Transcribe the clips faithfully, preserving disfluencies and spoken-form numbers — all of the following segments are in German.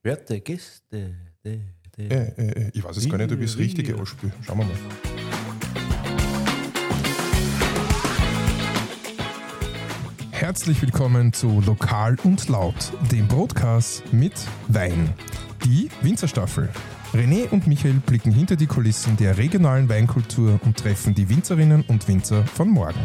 Werte Gäste. De, de, Äh, äh, ich weiß jetzt gar nicht, ob ich das Richtige anspiele. Schauen wir mal. Herzlich willkommen zu Lokal und Laut, dem Podcast mit Wein. Die Winzerstaffel. René und Michael blicken hinter die Kulissen der regionalen Weinkultur und treffen die Winzerinnen und Winzer von morgen.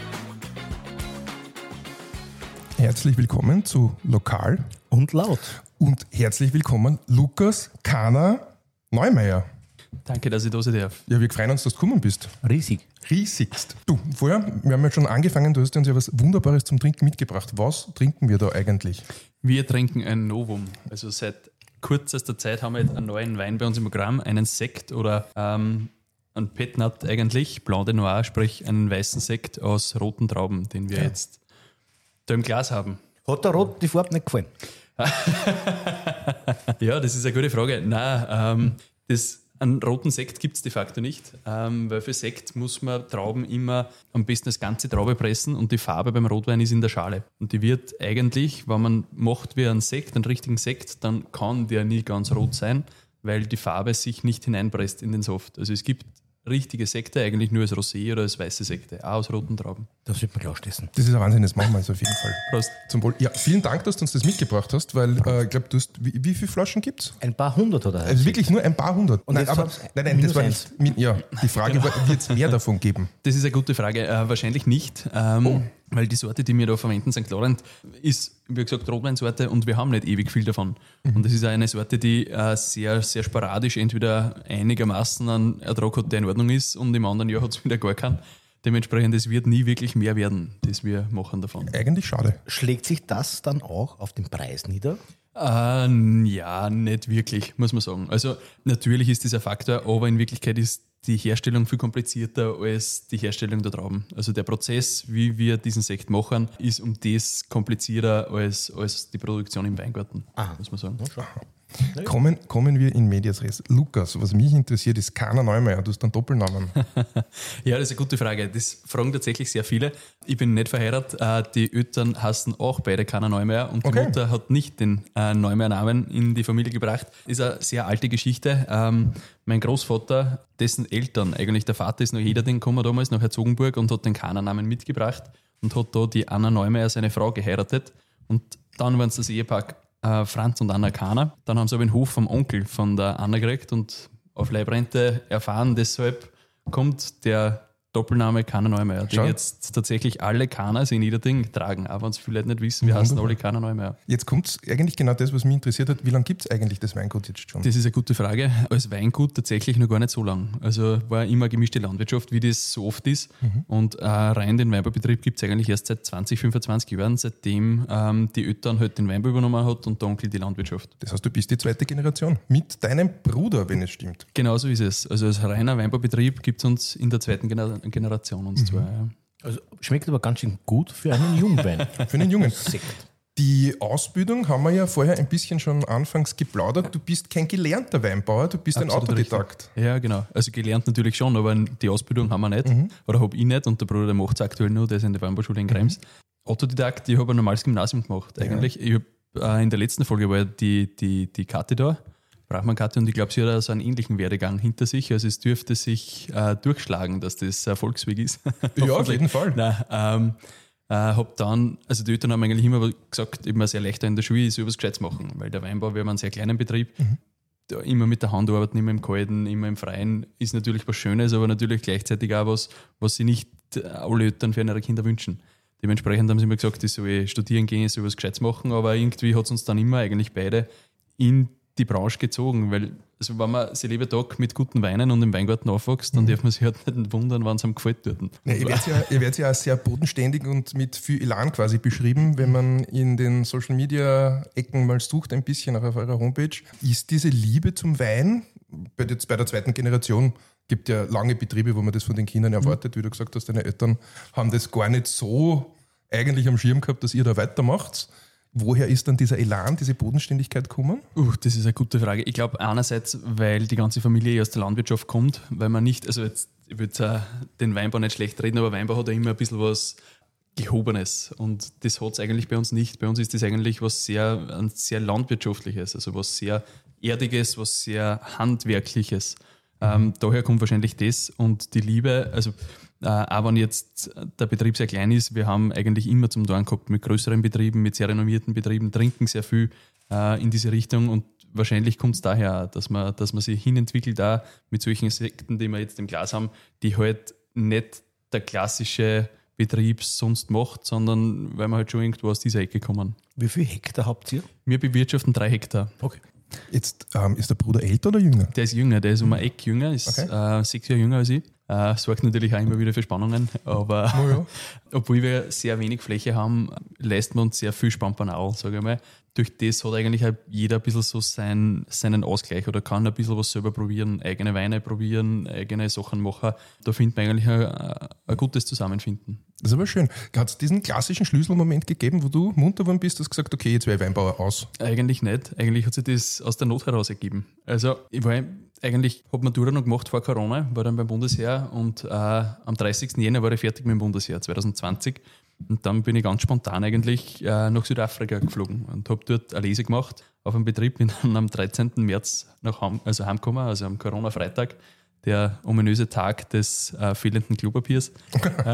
Herzlich willkommen zu Lokal Und laut. und herzlich willkommen Lukas Kana Neumeier. Danke, dass ich da sein darf. Ja, wir freuen uns, dass du gekommen bist. Riesig. Riesigst. Du, vorher, wir haben ja schon angefangen, du hast uns ja was Wunderbares zum Trinken mitgebracht. Was trinken wir da eigentlich? Wir trinken ein Novum. Also seit kürzester Zeit haben wir jetzt einen neuen Wein bei uns im Programm, einen Sekt oder ähm, einen Petnat eigentlich, Blanc de Noir, sprich einen weißen Sekt aus roten Trauben, den wir Ja. jetzt da im Glas haben. Hat der Rot die Farbe nicht gefallen? Ja, das ist eine gute Frage. Nein, ähm, das, einen roten Sekt gibt es de facto nicht, ähm, weil für Sekt muss man Trauben immer am besten das ganze Traube pressen und die Farbe beim Rotwein ist in der Schale. Und die wird eigentlich, wenn man macht wie einen Sekt, einen richtigen Sekt, dann kann der nie ganz rot sein, weil die Farbe sich nicht hineinpresst in den Saft. Also es gibt richtige Sekte eigentlich nur als Rosé oder als weiße Sekte, auch aus roten Trauben. Das wird man klarstessen. Das ist ein Wahnsinn, das machen wir jetzt auf jeden Fall. Prost. Zum Wohl. Ja, vielen Dank, dass du uns das mitgebracht hast, weil äh, ich glaube, du hast, wie, wie viele Flaschen gibt es? Ein paar hundert oder? Also wirklich nur ein paar hundert. Und nein, jetzt aber, haben's nein, nein, das minus war eins. nicht. Ja, die Frage war, wird es mehr davon geben? Das ist eine gute Frage. Äh, wahrscheinlich nicht, ähm, Oh. weil die Sorte, die wir da verwenden, Sankt Laurent, ist, wie gesagt, Rotweinsorte und wir haben nicht ewig viel davon. Mhm. Und das ist auch eine Sorte, die äh, sehr, sehr sporadisch entweder einigermaßen einen Ertrag hat, der in Ordnung ist und im anderen Jahr hat es wieder gar keinen. Dementsprechend, es wird nie wirklich mehr werden, das wir machen davon. Eigentlich schade. Schlägt sich das dann auch auf den Preis nieder? Äh, ja, nicht wirklich, muss man sagen. Also natürlich ist das ein Faktor, aber in Wirklichkeit ist die Herstellung viel komplizierter als die Herstellung der Trauben. Also der Prozess, wie wir diesen Sekt machen, ist um das komplizierter als, als die Produktion im Weingarten, Aha. muss man sagen. Kommen, kommen wir in Medias Res. Lukas, was mich interessiert, ist Kana Neumeier. Du hast einen Doppelnamen. Ja, das ist eine gute Frage. Das fragen tatsächlich sehr viele. Ich bin nicht verheiratet. Äh, Die Eltern heißen auch beide Kana Neumeier und die Okay. Mutter hat nicht den äh, Neumeier-Namen in die Familie gebracht. Ist eine sehr alte Geschichte. Ähm, Mein Großvater, dessen Eltern, eigentlich der Vater ist nach Hederding gekommen damals, nach Herzogenburg und hat den Kana-Namen mitgebracht und hat da die Anna Neumeier, seine Frau, geheiratet. Und dann waren es das Ehepaar äh, Franz und Anna Kana. Dann haben sie aber den Hof vom Onkel von der Anna gekriegt und auf Leibrente erfahren. Deshalb kommt der Doppelname Kana Neumeier, Schau. den jetzt tatsächlich alle Kanas in Niederding tragen. Auch wenn es viele Leute nicht wissen, wir heißen alle Kana Neumeier. Jetzt kommt eigentlich genau das, was mich interessiert hat. Wie lange gibt es eigentlich das Weingut jetzt schon? Das ist eine gute Frage. Als Weingut tatsächlich noch gar nicht so lang. Also war immer gemischte Landwirtschaft, wie das so oft ist. Und äh, rein den Weinbaubetrieb gibt es eigentlich erst seit zwanzig, fünfundzwanzig Jahren, seitdem ähm, die Eltern halt den Weinbau übernommen hat und der Onkel die Landwirtschaft. Das heißt, du bist die zweite Generation. Mit deinem Bruder, wenn es stimmt. Genau so ist es. Also als reiner Weinbaubetrieb gibt es uns in der zweiten Gener- Generation uns zwei. Ja. Also schmeckt aber ganz schön gut für einen Jungwein. Für einen Jungen. Sekt. Die Ausbildung haben wir ja vorher ein bisschen schon anfangs geplaudert. Du bist kein gelernter Weinbauer, du bist Absolut ein Autodidakt. richtig. Ja, genau. Also gelernt natürlich schon, aber die Ausbildung haben wir nicht. Oder habe ich nicht und der Bruder, der macht es aktuell noch, der ist in der Weinbauschule in Krems. Autodidakt, ich habe ein normales Gymnasium gemacht eigentlich. Ich hab, äh, in der letzten Folge war die, die, die Kathi da, Brachmann-Kathi, und ich glaube, sie hat auch so einen ähnlichen Werdegang hinter sich. Also es dürfte sich äh, durchschlagen, dass das ein Erfolgsweg ist. Ja, auf jeden Fall. Nein, ähm, äh, hab dann, also die Eltern haben eigentlich immer gesagt, ich bin sehr leichter in der Schule, ich soll was Gescheites machen, weil der Weinbau, wir haben einen sehr kleinen Betrieb, da immer mit der Hand arbeiten, immer im Kalten, immer im Freien, ist natürlich was Schönes, aber natürlich gleichzeitig auch was, was sich nicht alle Eltern für ihre Kinder wünschen. Dementsprechend haben sie immer gesagt, ich soll studieren gehen, ich soll was Gescheites machen, aber irgendwie hat es uns dann immer eigentlich beide in die Branche gezogen, weil also wenn man sein Leben Tag mit guten Weinen und im Weingarten aufwächst, dann darf man sich halt nicht wundern, wenn es einem gefällt dort. Ja, ihr werdet ja, ihr werdet ja auch sehr bodenständig und mit viel Elan quasi beschrieben, wenn man in den Social Media Ecken mal sucht, ein bisschen auch auf eurer Homepage. Ist diese Liebe zum Wein, bei der, bei der zweiten Generation, gibt ja lange Betriebe, wo man das von den Kindern erwartet, wie du gesagt hast, deine Eltern haben das gar nicht so eigentlich am Schirm gehabt, dass ihr da weitermacht. Woher ist dann dieser Elan, diese Bodenständigkeit gekommen? Uh, das ist eine gute Frage. Ich glaube einerseits, weil die ganze Familie aus der Landwirtschaft kommt, weil man nicht, also jetzt, ich würde äh, den Weinbau nicht schlecht reden, aber Weinbau hat ja immer ein bisschen was Gehobenes. Und das hat es eigentlich bei uns nicht. Bei uns ist das eigentlich was sehr, ein sehr Landwirtschaftliches, also was sehr Erdiges, was sehr Handwerkliches. Mhm. Ähm, daher kommt wahrscheinlich das und die Liebe, also äh, auch wenn jetzt der Betrieb sehr klein ist, wir haben eigentlich immer zum Tun gehabt mit größeren Betrieben, mit sehr renommierten Betrieben, trinken sehr viel äh, in diese Richtung und wahrscheinlich kommt es daher auch, dass man, dass man sich hinentwickelt auch mit solchen Sekten, die wir jetzt im Glas haben, die halt nicht der klassische Betrieb sonst macht, sondern weil wir halt schon irgendwo aus dieser Ecke kommen. Wie viel Hektar habt ihr? Wir bewirtschaften drei Hektar. Okay. Jetzt ähm, ist der Bruder älter oder jünger? Der ist jünger, der ist um ein Eck jünger, ist Okay. äh, sechs Jahre jünger als ich. Äh, sorgt natürlich auch immer wieder für Spannungen, aber Oh ja. obwohl wir sehr wenig Fläche haben, leisten wir uns sehr viel Spampanal, sage ich mal. Durch das hat eigentlich auch jeder ein bisschen so sein, seinen Ausgleich oder kann ein bisschen was selber probieren, eigene Weine probieren, eigene Sachen machen. Da findet man eigentlich ein, ein gutes Zusammenfinden. Das ist aber schön. Hat es diesen klassischen Schlüsselmoment gegeben, wo du munter geworden bist, hast gesagt, okay, jetzt wäre ich Weinbauer aus? Eigentlich nicht. Eigentlich hat sich das aus der Not heraus ergeben. Also ich war eigentlich, habe Matura noch gemacht vor Corona, war dann beim Bundesheer und äh, am dreißigsten Jänner war ich fertig mit dem Bundesheer zwanzig zwanzig. Und dann bin ich ganz spontan eigentlich äh, nach Südafrika geflogen und habe dort eine Lese gemacht auf einem Betrieb. Bin dann am dreizehnten März nach heim, also heimgekommen, also am Corona-Freitag, der ominöse Tag des äh, fehlenden Klopapiers. äh,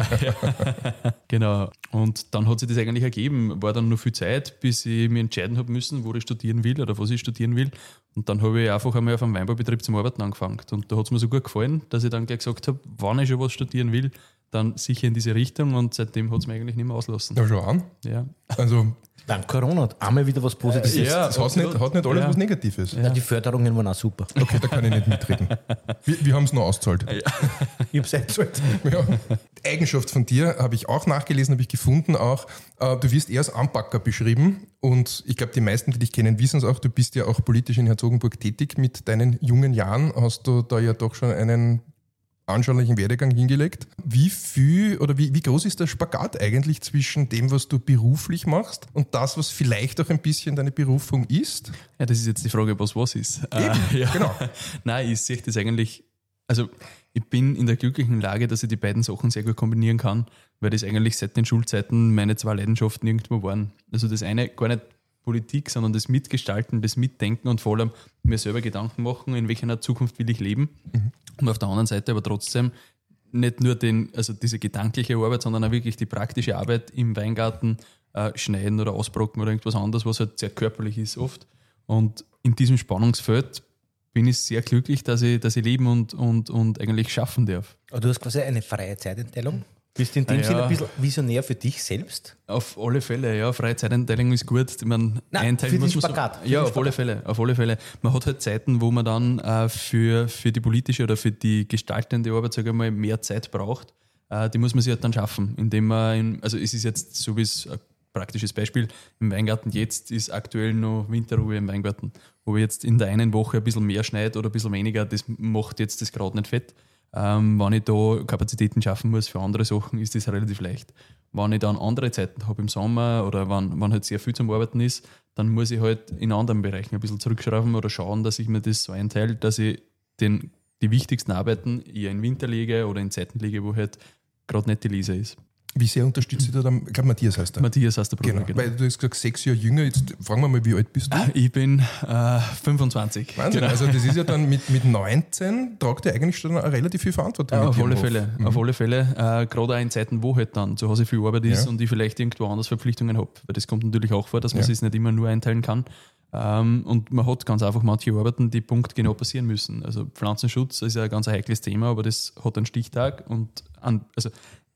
ja. Genau. Und dann hat sich das eigentlich ergeben. War dann noch viel Zeit, bis ich mich entscheiden habe müssen, wo ich studieren will oder was ich studieren will. Und dann habe ich einfach einmal auf einem Weinbaubetrieb zum Arbeiten angefangen. Und da hat es mir so gut gefallen, dass ich dann gleich gesagt habe, wann ich schon was studieren will, dann sicher in diese Richtung. Und seitdem hat es mir eigentlich nicht mehr auslassen. Na schon an. Ja. Also, Dank Corona hat einmal wieder was Positives. Ja. das hat nicht, hat nicht alles Ja. was Negatives. Ja, die Förderungen waren auch super. Okay, da kann ich nicht mitreden. Wir, wir haben es nur ausgezahlt. Ich habe selbst halt. Ja. Eigenschaft von dir habe ich auch nachgelesen, habe ich gefunden auch. Äh, du wirst eher als Anpacker beschrieben und ich glaube, die meisten, die dich kennen, wissen es auch. Du bist ja auch politisch in Herzogenburg tätig. Mit deinen jungen Jahren hast du da ja doch schon einen anschaulichen Werdegang hingelegt. Wie viel oder wie, wie groß ist der Spagat eigentlich zwischen dem, was du beruflich machst und das, was vielleicht auch ein bisschen deine Berufung ist? Ja, das ist jetzt die Frage, was was ist. Äh, ja. genau. Nein, ich sehe das eigentlich, also ich bin in der glücklichen Lage, dass ich die beiden Sachen sehr gut kombinieren kann, weil das eigentlich seit den Schulzeiten meine zwei Leidenschaften irgendwo waren. Also das eine gar nicht Politik, sondern das Mitgestalten, das Mitdenken und vor allem mir selber Gedanken machen, in welcher Zukunft will ich leben. Mhm. Und auf der anderen Seite aber trotzdem nicht nur den, also diese gedankliche Arbeit, sondern auch wirklich die praktische Arbeit im Weingarten, äh, schneiden oder ausbrocken oder irgendwas anderes, was halt sehr körperlich ist oft. Und in diesem Spannungsfeld bin ich sehr glücklich, dass ich, dass ich leben und, und, und eigentlich schaffen darf. Aber du hast quasi eine freie Zeiteinteilung. Bist in dem Ah, ja. Sinne ein bisschen visionär für dich selbst? Auf alle Fälle, ja. Freie Zeiteinteilung ist gut. Ich meine, Nein, einteilen für den muss man Spagat, So, für ja, den auf alle Spagat. Fälle, auf alle Fälle. Man hat halt Zeiten, wo man dann äh, für, für die politische oder für die gestaltende Arbeit, sage ich mal, mehr Zeit braucht. Äh, die muss man sich halt dann schaffen, indem man, in, also es ist jetzt so wie es ein praktisches Beispiel, im Weingarten jetzt ist aktuell noch Winterruhe im Weingarten, wo jetzt in der einen Woche ein bisschen mehr schneit oder ein bisschen weniger, das macht jetzt das gerade nicht fett. Ähm, wenn ich da Kapazitäten schaffen muss für andere Sachen, ist das relativ leicht. Wenn ich dann andere Zeiten habe im Sommer oder wenn, wenn halt sehr viel zum Arbeiten ist, dann muss ich halt in anderen Bereichen ein bisschen zurückschrauben oder schauen, dass ich mir das so einteile, dass ich den, die wichtigsten Arbeiten eher in Winter lege oder in Zeiten lege, wo halt gerade nicht die Lese ist. Wie sehr unterstützt dich da? Ich glaube, Matthias heißt er. Matthias heißt der Bruder, Genau. genau. Weil du hast gesagt, sechs Jahre jünger. Jetzt fragen wir mal, wie alt bist du? Ich bin äh, fünfundzwanzig. Wahnsinn. Genau. Also das ist ja dann mit, mit neunzehn, tragt ihr eigentlich schon relativ viel Verantwortung. Ja, mit auf dir alle im Hof. Fälle, Mhm. auf alle Fälle. Äh, gerade auch in Zeiten, wo halt dann zu Hause viel Arbeit ist Ja. und ich vielleicht irgendwo anders Verpflichtungen habe. Weil das kommt natürlich auch vor, dass man Ja. es nicht immer nur einteilen kann. Ähm, und man hat ganz einfach manche Arbeiten, die punktgenau passieren müssen. Also Pflanzenschutz ist ja ein ganz heikles Thema, aber das hat einen Stichtag und an, also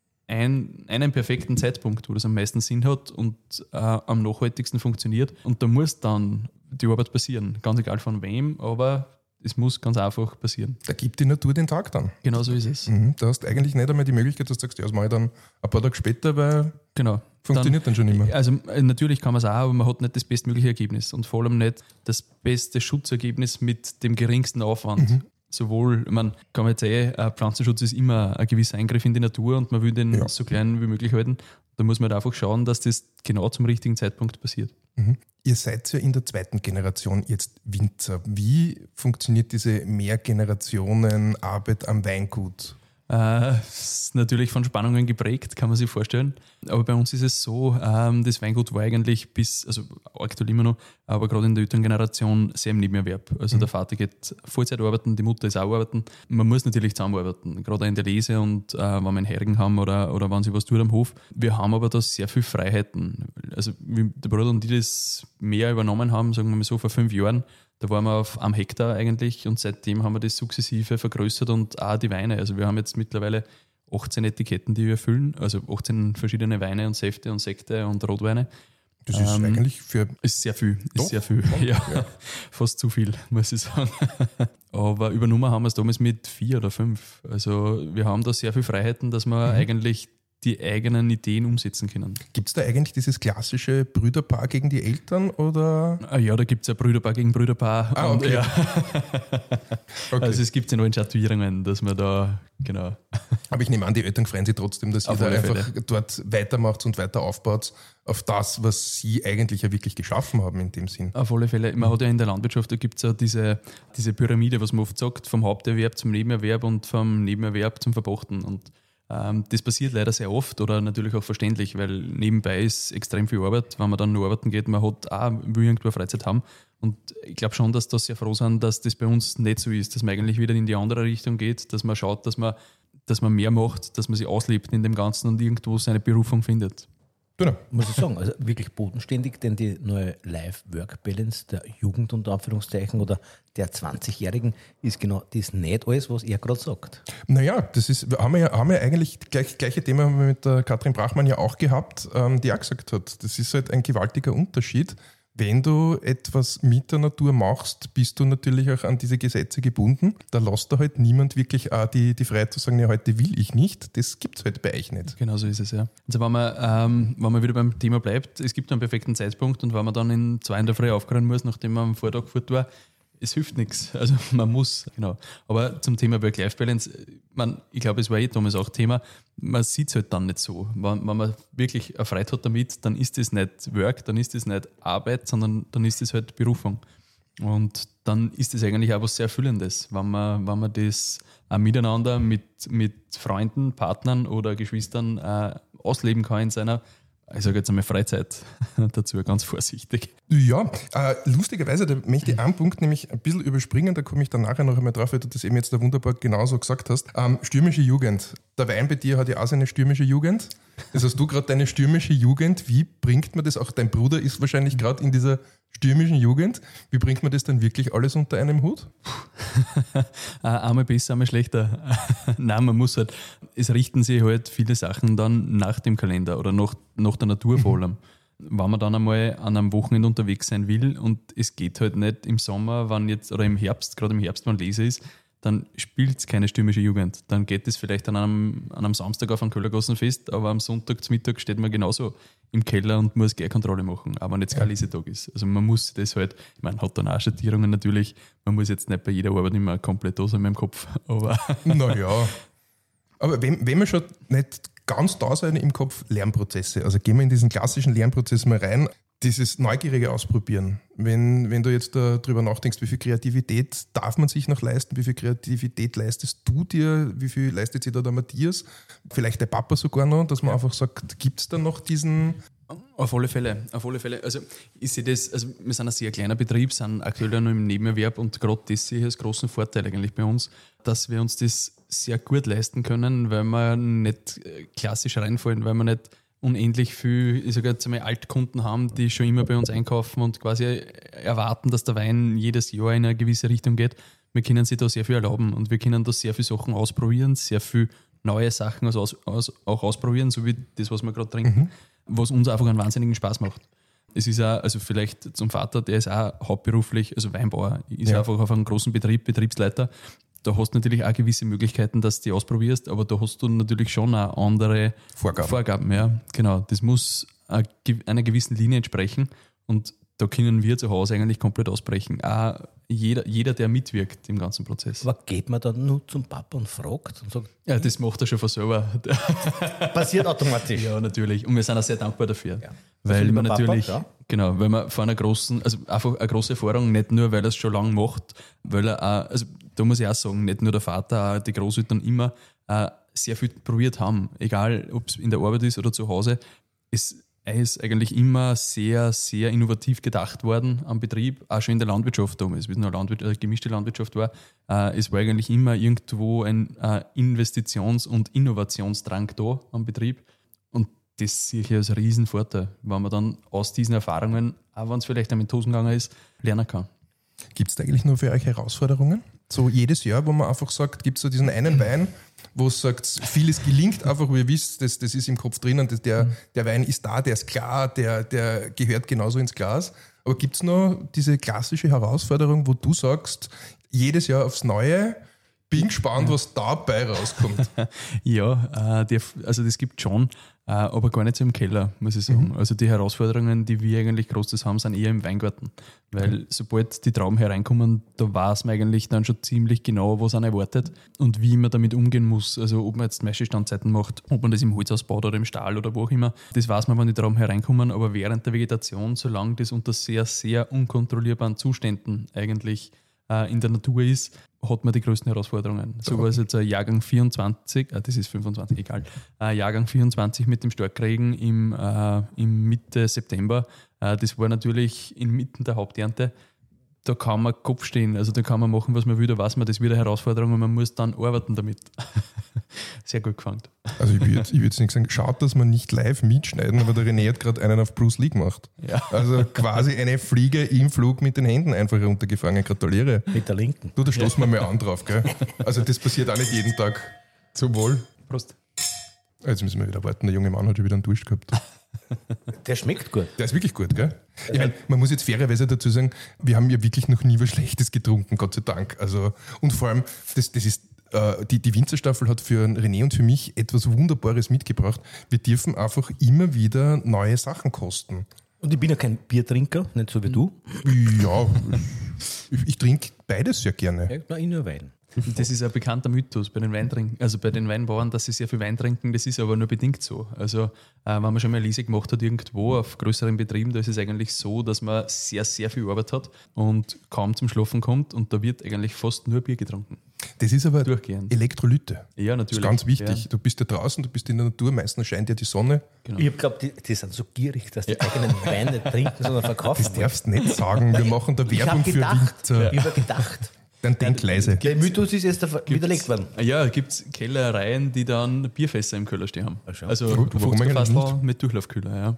ein, einen perfekten Zeitpunkt, wo das am meisten Sinn hat und äh, am nachhaltigsten funktioniert. Und da muss dann die Arbeit passieren. Ganz egal von wem, aber es muss ganz einfach passieren. Da gibt die Natur den Tag dann. Genau so ist es. Mhm. Da hast du eigentlich nicht einmal die Möglichkeit, dass du sagst, ja, das mache ich dann ein paar Tage später, weil Genau. funktioniert dann, dann schon immer. Also äh, natürlich kann man es auch, aber man hat nicht das bestmögliche Ergebnis und vor allem nicht das beste Schutzergebnis mit dem geringsten Aufwand. Mhm. Sowohl, man kann man jetzt eh, äh, Pflanzenschutz ist immer ein gewisser Eingriff in die Natur und man will den Ja. so klein wie möglich halten. Da muss man halt einfach schauen, dass das genau zum richtigen Zeitpunkt passiert. Mhm. Ihr seid ja in der zweiten Generation jetzt Winzer. Wie funktioniert diese Mehrgenerationen-Arbeit am Weingut? Äh, ist natürlich von Spannungen geprägt, kann man sich vorstellen. Aber bei uns ist es so, ähm, das Weingut war eigentlich bis, also aktuell immer noch, aber gerade in der älteren Generation sehr im Nebenerwerb. Also mhm. der Vater geht Vollzeit arbeiten, die Mutter ist auch arbeiten. Man muss natürlich zusammenarbeiten, gerade in der Lese und äh, wenn wir einen Heirigen haben oder, oder wenn sie was tut am Hof. Wir haben aber da sehr viele Freiheiten. Also wie der Bruder und die das mehr übernommen haben, sagen wir mal so vor fünf Jahren, da waren wir auf einem Hektar eigentlich und seitdem haben wir das sukzessive vergrößert und auch die Weine. Also wir haben jetzt mittlerweile achtzehn Etiketten, die wir füllen, also achtzehn verschiedene Weine und Säfte und Sekte und Rotweine. Das ist ähm, eigentlich für... Ist sehr viel, ist Doch, sehr viel. schon, ja, ja. Fast zu viel, muss ich sagen. Aber übernommen haben wir es damals mit vier oder fünf. Also wir haben da sehr viele Freiheiten, dass wir mhm. eigentlich die eigenen Ideen umsetzen können. Gibt es da eigentlich dieses klassische Brüderpaar gegen die Eltern oder? Ah, ja, da gibt es ja Brüderpaar gegen Brüderpaar. Ah, und, okay. ja. Okay. Also es gibt ja noch in Schattierungen, dass man da, genau. Aber ich nehme an, die Eltern freuen sich trotzdem, dass ihr Auf da alle einfach Fälle. dort weitermacht und weiter aufbaut auf das, was sie eigentlich ja wirklich geschaffen haben in dem Sinn. Auf alle Fälle. Man hat ja in der Landwirtschaft, da gibt es ja diese, diese Pyramide, was man oft sagt, vom Haupterwerb zum Nebenerwerb und vom Nebenerwerb zum Verpachten. Und ähm, das passiert leider sehr oft oder natürlich auch verständlich, weil nebenbei ist extrem viel Arbeit. Wenn man dann nur arbeiten geht, man hat auch, will irgendwo Freizeit haben. Und ich glaube schon, dass das sehr froh sind, dass das bei uns nicht so ist, dass man eigentlich wieder in die andere Richtung geht, dass man schaut, dass man, dass man mehr macht, dass man sich auslebt in dem Ganzen und irgendwo seine Berufung findet. Genau. Muss ich sagen, also wirklich bodenständig, denn die neue Life-Work-Balance der Jugend unter Anführungszeichen oder der zwanzigjährigen ist genau das nicht alles, was er gerade sagt. Naja, das ist, haben wir ja, haben wir eigentlich gleich gleiche Thema haben wir mit der Katrin Brachmann ja auch gehabt, ähm, die auch gesagt hat, das ist halt ein gewaltiger Unterschied. Wenn du etwas mit der Natur machst, bist du natürlich auch an diese Gesetze gebunden. Da lässt da halt niemand wirklich auch die, die Freiheit zu sagen, ja, heute will ich nicht. Das gibt es halt bei euch nicht. Genau so ist es, ja. Also wenn man, ähm, wenn man wieder beim Thema bleibt, es gibt einen perfekten Zeitpunkt und wenn man dann in zwei in der Früh aufgehen muss, nachdem man am Vortag fort war, es hilft nichts. Also man muss, genau. Aber zum Thema Work-Life-Balance, man, ich glaube, es war eh damals auch Thema, man sieht es halt dann nicht so. Wenn, wenn man wirklich eine Freude hat damit, dann ist das nicht Work, dann ist das nicht Arbeit, sondern dann ist das halt Berufung. Und dann ist das eigentlich auch was sehr Erfüllendes, wenn man, wenn man das auch miteinander mit, mit Freunden, Partnern oder Geschwistern äh, ausleben kann in seiner, ich sage jetzt einmal Freizeit dazu, ganz vorsichtig. Ja, äh, lustigerweise, da möchte ich einen Punkt nämlich ein bisschen überspringen, da komme ich dann nachher noch einmal drauf, weil du das eben jetzt da wunderbar genauso gesagt hast. Ähm, stürmische Jugend. Der Wein bei dir hat ja auch seine stürmische Jugend. Das hast du gerade deine stürmische Jugend. Wie bringt man das, auch dein Bruder ist wahrscheinlich gerade in dieser stürmischen Jugend, wie bringt man das dann wirklich alles unter einem Hut? Einmal besser, einmal schlechter. Nein, man muss halt, es richten sich halt viele Sachen dann nach dem Kalender oder nach, nach der Natur vor allem. Wenn man dann einmal an einem Wochenende unterwegs sein will und es geht halt nicht im Sommer, wann jetzt, oder im Herbst, gerade im Herbst, wann Lese ist, dann spielt es keine stürmische Jugend. Dann geht es vielleicht an einem, an einem Samstag auf ein Köhlergassenfest, aber am Sonntag zum Mittag steht man genauso im Keller und muss Gärkontrolle machen, aber wenn jetzt kein Lesetag ist. Also man muss das halt, ich meine, hat dann auch Schattierungen natürlich, man muss jetzt nicht bei jeder Arbeit immer komplett da sein mit dem Kopf, aber... Naja, aber wenn, wenn wir schon nicht ganz da sein im Kopf, Lernprozesse, also gehen wir in diesen klassischen Lernprozess mal rein, dieses neugierige Ausprobieren. Wenn, wenn du jetzt darüber nachdenkst, wie viel Kreativität darf man sich noch leisten, wie viel Kreativität leistest du dir, wie viel leistet sich da der Matthias, vielleicht der Papa sogar noch, dass man ja. einfach sagt, gibt es da noch diesen... Auf alle Fälle, auf alle Fälle. Also ich sehe das, also wir sind ein sehr kleiner Betrieb, sind aktuell ja noch im Nebenerwerb und gerade das sehe ich als großen Vorteil eigentlich bei uns, dass wir uns das sehr gut leisten können, weil wir nicht klassisch reinfallen, weil wir nicht unendlich viel, ich sage jetzt einmal, Altkunden haben, die schon immer bei uns einkaufen und quasi erwarten, dass der Wein jedes Jahr in eine gewisse Richtung geht. Wir können sich da sehr viel erlauben und wir können da sehr viele Sachen ausprobieren, sehr viel neue Sachen aus, aus, auch ausprobieren, so wie das, was wir gerade trinken, mhm. was uns einfach einen wahnsinnigen Spaß macht. Es ist auch, also vielleicht zum Vater, der ist auch hauptberuflich, also Weinbauer, ist ja. einfach auf einem großen Betrieb, Betriebsleiter. Da hast du natürlich auch gewisse Möglichkeiten, dass du die ausprobierst, aber da hast du natürlich schon auch andere Vorgaben. Vorgaben, ja, genau. Das muss einer gewissen Linie entsprechen und da können wir zu Hause eigentlich komplett ausbrechen. Auch jeder, jeder, der mitwirkt im ganzen Prozess. Aber geht man dann nur zum Papa und fragt und sagt... Ja, das macht er schon von selber. Passiert automatisch. Ja, natürlich. Und wir sind auch sehr dankbar dafür. Ja. Weil weil man Papa, natürlich, ja. genau, weil man von einer großen, also einfach eine große Erfahrung, nicht nur, weil er es schon lange macht, weil er auch, also da muss ich auch sagen, nicht nur der Vater, auch die Großeltern immer äh, sehr viel probiert haben, egal ob es in der Arbeit ist oder zu Hause. Es ist eigentlich immer sehr, sehr innovativ gedacht worden am Betrieb, auch schon in der Landwirtschaft damals, wie es noch Landwir- äh, gemischte Landwirtschaft war. Äh, es war eigentlich immer irgendwo ein äh, Investitions- und Innovationsdrang da am Betrieb. Und das sehe ich als Riesenvorteil, wenn man dann aus diesen Erfahrungen, auch wenn es vielleicht mit Hosen gegangen ist, lernen kann. Gibt es da eigentlich nur für euch Herausforderungen? So jedes Jahr, wo man einfach sagt, gibt es so diesen einen Wein, wo es sagt, vieles gelingt einfach, wo ihr wisst, das, das ist im Kopf drinnen, das, der, der Wein ist da, der ist klar, der, der gehört genauso ins Glas. Aber gibt es noch diese klassische Herausforderung, wo du sagst, jedes Jahr aufs Neue, bin gespannt, ja. was dabei rauskommt? Ja, äh, die, also das gibt schon, äh, aber gar nicht so im Keller, muss ich sagen. Mhm. Also die Herausforderungen, die wir eigentlich großes haben, sind eher im Weingarten. Weil mhm. sobald die Trauben hereinkommen, da weiß man eigentlich dann schon ziemlich genau, was einen erwartet und wie man damit umgehen muss. Also ob man jetzt Maischestandzeiten macht, ob man das im Holz ausbaut oder im Stahl oder wo auch immer. Das weiß man, wenn die Trauben hereinkommen, aber während der Vegetation, solange das unter sehr, sehr unkontrollierbaren Zuständen eigentlich äh, in der Natur ist, hat man die größten Herausforderungen. So war es jetzt ein Jahrgang vierundzwanzig, äh, das ist fünfundzwanzig, egal, ein Jahrgang vierundzwanzig mit dem Starkregen im, äh, im Mitte September. Äh, das war natürlich inmitten der Haupternte. Da kann man Kopf stehen, also da kann man machen, was man will, da weiß man, das ist wieder eine Herausforderung und man muss dann arbeiten damit. Sehr gut gefangen. Also ich würde ich würd nicht sagen, schaut, dass man nicht live mitschneiden, aber der René hat gerade einen auf Bruce Lee gemacht. Ja. Also quasi eine Fliege im Flug mit den Händen einfach runtergefangen. Gratuliere. Mit der linken. Du, da stoßen wir mal an drauf, gell? Also das passiert auch nicht jeden Tag. Zum Wohl. Prost. Jetzt müssen wir wieder warten, der junge Mann hat schon wieder einen Durst gehabt. Der schmeckt gut. Der ist wirklich gut, gell? Ich meine, man muss jetzt fairerweise dazu sagen, wir haben ja wirklich noch nie was Schlechtes getrunken, Gott sei Dank. Also, und vor allem, das, das ist, äh, die, die Winzerstaffel hat für René und für mich etwas Wunderbares mitgebracht. Wir dürfen einfach immer wieder neue Sachen kosten. Und ich bin ja kein Biertrinker, nicht so wie du. Ja, ich, ich trinke beides sehr gerne. Ja, na, ich nur Wein. Das ist ein bekannter Mythos bei den Weintrinken, also bei den Weinbauern, dass sie sehr viel Wein trinken, das ist aber nur bedingt so. Also äh, wenn man schon mal eine Lese gemacht hat irgendwo auf größeren Betrieben, da ist es eigentlich so, dass man sehr, sehr viel Arbeit hat und kaum zum Schlafen kommt und da wird eigentlich fast nur Bier getrunken. Das ist aber durchgehend. Elektrolyte. Ja, natürlich. Das ist ganz wichtig. Ja. Du bist ja draußen, du bist in der Natur, meistens scheint ja die Sonne. Genau. Ich glaube, die, die sind so gierig, dass die ja. eigenen Wein nicht trinken, sondern verkaufen. Das darfst du nicht sagen, wir machen da Werbung für Winzer. Ich habe gedacht. Dann denk leise. Der Mythos ist jetzt widerlegt worden. Ja, es gibt Kellereien, die dann Bierfässer im Keller stehen haben. Also Gut, fünfzig mit Durchlaufkühler. Ja.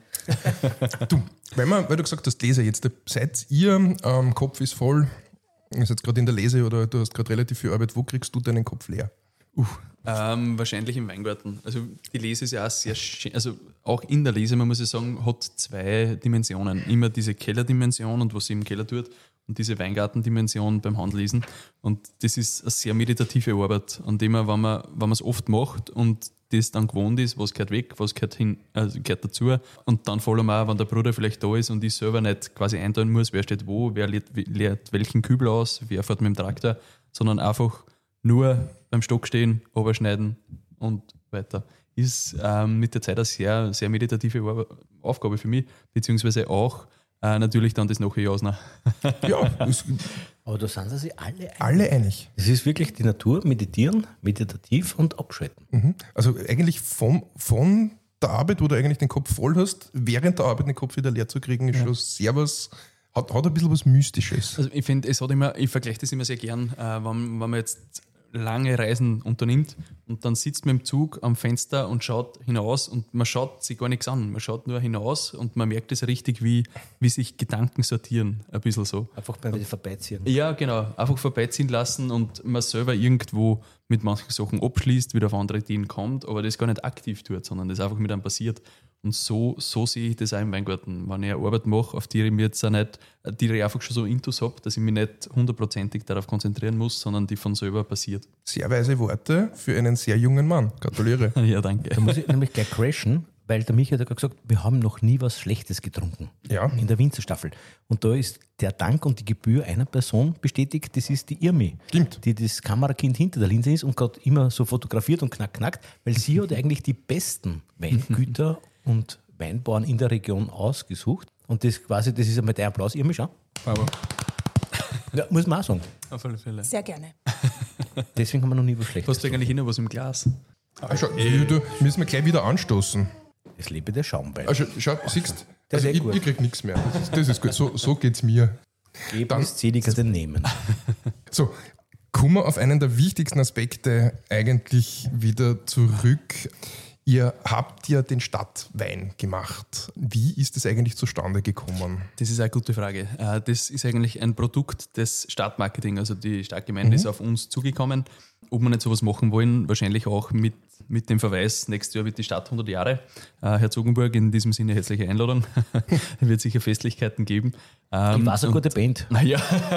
Du, weil, man, weil du gesagt hast, Leser, jetzt seid ihr, ähm, Kopf ist voll, ihr seid gerade in der Lese oder du hast gerade relativ viel Arbeit, wo kriegst du deinen Kopf leer? Uh, ähm, wahrscheinlich im Weingarten. Also die Lese ist ja auch sehr schön, also auch in der Lese, man muss ja sagen, hat zwei Dimensionen. Immer diese Kellerdimension und was sie im Keller tut und diese Weingartendimension beim Handlesen. Und das ist eine sehr meditative Arbeit, an dem man, wenn man wenn man es oft macht und das dann gewohnt ist, was gehört weg, was gehört, hin, also gehört dazu. Und dann vor allem auch, wenn der Bruder vielleicht da ist und ich selber nicht quasi einteilen muss, wer steht wo, wer leert, leert welchen Kübel aus, wer fährt mit dem Traktor, sondern einfach nur beim Stock stehen, überschneiden und weiter. Ist ähm, mit der Zeit eine sehr, sehr meditative Aufgabe für mich, beziehungsweise auch äh, natürlich dann das Nachher ausnehmen. Ja, aber da sind sie sich alle einig. Alle einig. Es ist wirklich die Natur, meditieren, meditativ und abschalten. Mhm. Also eigentlich vom, von der Arbeit, wo du eigentlich den Kopf voll hast, während der Arbeit den Kopf wieder leer zu kriegen, ist ja. schon sehr was, hat, hat ein bisschen was Mystisches. Also ich finde, es hat immer, ich vergleiche das immer sehr gern, äh, wenn, wenn man jetzt lange Reisen unternimmt und dann sitzt man im Zug am Fenster und schaut hinaus und man schaut sich gar nichts an. Man schaut nur hinaus und man merkt es richtig, wie, wie sich Gedanken sortieren, ein bisschen so. Einfach beim Vorbeiziehen. Ja, genau. Einfach vorbeiziehen lassen und man selber irgendwo mit manchen Sachen abschließt, wieder auf andere Ideen kommt, aber das gar nicht aktiv tut, sondern das einfach mit einem passiert. Und so, so sehe ich das auch im Weingarten. Wenn ich eine Arbeit mache, auf die ich mich jetzt auch nicht, die ich einfach schon so intus habe, dass ich mich nicht hundertprozentig darauf konzentrieren muss, sondern die von selber passiert. Sehr weise Worte für einen sehr jungen Mann. Gratuliere. Ja, danke. Da muss ich nämlich gleich crashen, weil der Michael hat ja gesagt, wir haben noch nie was Schlechtes getrunken. Ja. In der Winzerstaffel. Und da ist der Dank und die Gebühr einer Person bestätigt, das ist die Irmi. Stimmt. Die das Kamerakind hinter der Linse ist und gerade immer so fotografiert und knack, knackt, weil sie hat eigentlich die besten Weingüter und Weinbauern in der Region ausgesucht. Und das quasi, das ist einmal der Applaus. Irmi, schau. Aber ja, muss man auch sagen. auf alle Fälle. Sehr gerne. Deswegen haben wir noch nie was Schlechtes. Hast du eigentlich noch was im Glas? Ah, schau, äh, du, müssen wir gleich wieder anstoßen. Es lebe der Schaumwein. Also, schau, siehst Der ist also eh ich, gut. ich krieg nichts mehr. Das ist, das ist gut. So, so geht es mir. Geben Dann- ist seliger denn nehmen. So, kommen wir auf einen der wichtigsten Aspekte eigentlich wieder zurück. Ihr habt ja den Stadtwein gemacht. Wie ist das eigentlich zustande gekommen? Das ist eine gute Frage. Äh, Das ist eigentlich ein Produkt des Stadtmarketing. Also die Stadtgemeinde Mhm. ist auf uns zugekommen. Ob wir nicht sowas machen wollen, wahrscheinlich auch mit, mit dem Verweis, nächstes Jahr wird die Stadt hundert Jahre. Äh, Herzogenburg, in diesem Sinne herzliche Einladung. Es wird sicher Festlichkeiten geben. Ähm, Ich war so eine und- gute Band. Naja.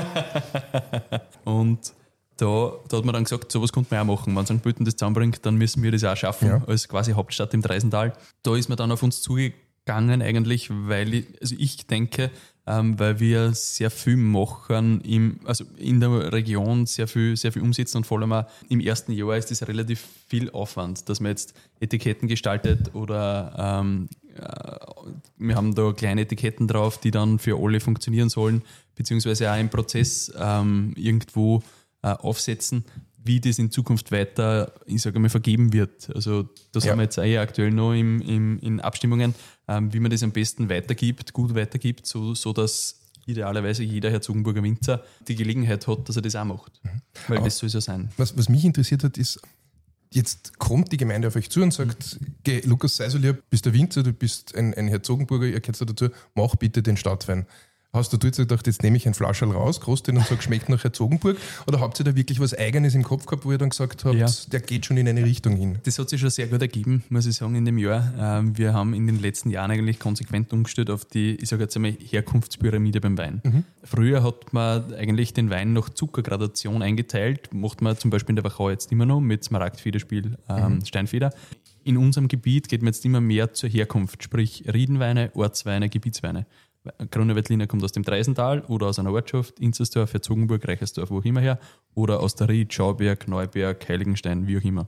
Und da, da hat man dann gesagt, sowas könnte man auch machen. Wenn Sankt Pölten das zusammenbringt, dann müssen wir das auch schaffen, Ja. als quasi Hauptstadt im Dreisental. Da ist man dann auf uns zugegangen eigentlich, weil ich, also ich denke, ähm, weil wir sehr viel machen, im, also in der Region sehr viel, sehr viel umsetzen und vor allem auch im ersten Jahr ist das relativ viel Aufwand, dass man jetzt Etiketten gestaltet oder ähm, äh, wir haben da kleine Etiketten drauf, die dann für alle funktionieren sollen, beziehungsweise auch im Prozess ähm, irgendwo äh, aufsetzen, wie das in Zukunft weiter, ich sage mal, vergeben wird. Also da sind Ja. wir jetzt eh aktuell noch im, im, in Abstimmungen, ähm, wie man das am besten weitergibt, gut weitergibt, so, so dass idealerweise jeder Herzogenburger Winzer die Gelegenheit hat, dass er das auch macht. Weil Aber- das soll so sein. Was, was mich interessiert hat, ist, jetzt kommt die Gemeinde auf euch zu und sagt, geh, Lukas, sei so lieb, bist der Winzer, du bist ein, ein Herzogenburger, ihr gehört dazu, mach bitte den Stadtwein. Hast du jetzt gedacht, jetzt nehme ich ein Flascherl raus, groß den und sag, schmeckt nach Herzogenburg? Oder habt ihr da wirklich was Eigenes im Kopf gehabt, wo ihr dann gesagt habt, Ja. der geht schon in eine Richtung hin? Das hat sich schon sehr gut ergeben, muss ich sagen, in dem Jahr. Ähm, Wir haben in den letzten Jahren eigentlich konsequent umgestellt auf die, ich sage jetzt einmal, Herkunftspyramide beim Wein. Früher hat man eigentlich den Wein nach Zuckergradation eingeteilt, macht man zum Beispiel in der Wachau jetzt immer noch mit Smaragdfederspiel, ähm, Steinfeder. In unserem Gebiet geht man jetzt immer mehr zur Herkunft, sprich Riedenweine, Ortsweine, Gebietsweine. Grüner Veltliner kommt aus dem Dreisental oder aus einer Ortschaft, Inzersdorf, Herzogenburg, Reichersdorf, wo auch immer her, oder aus der Ried, Schauberg, Neuberg, Heiligenstein, wie auch immer.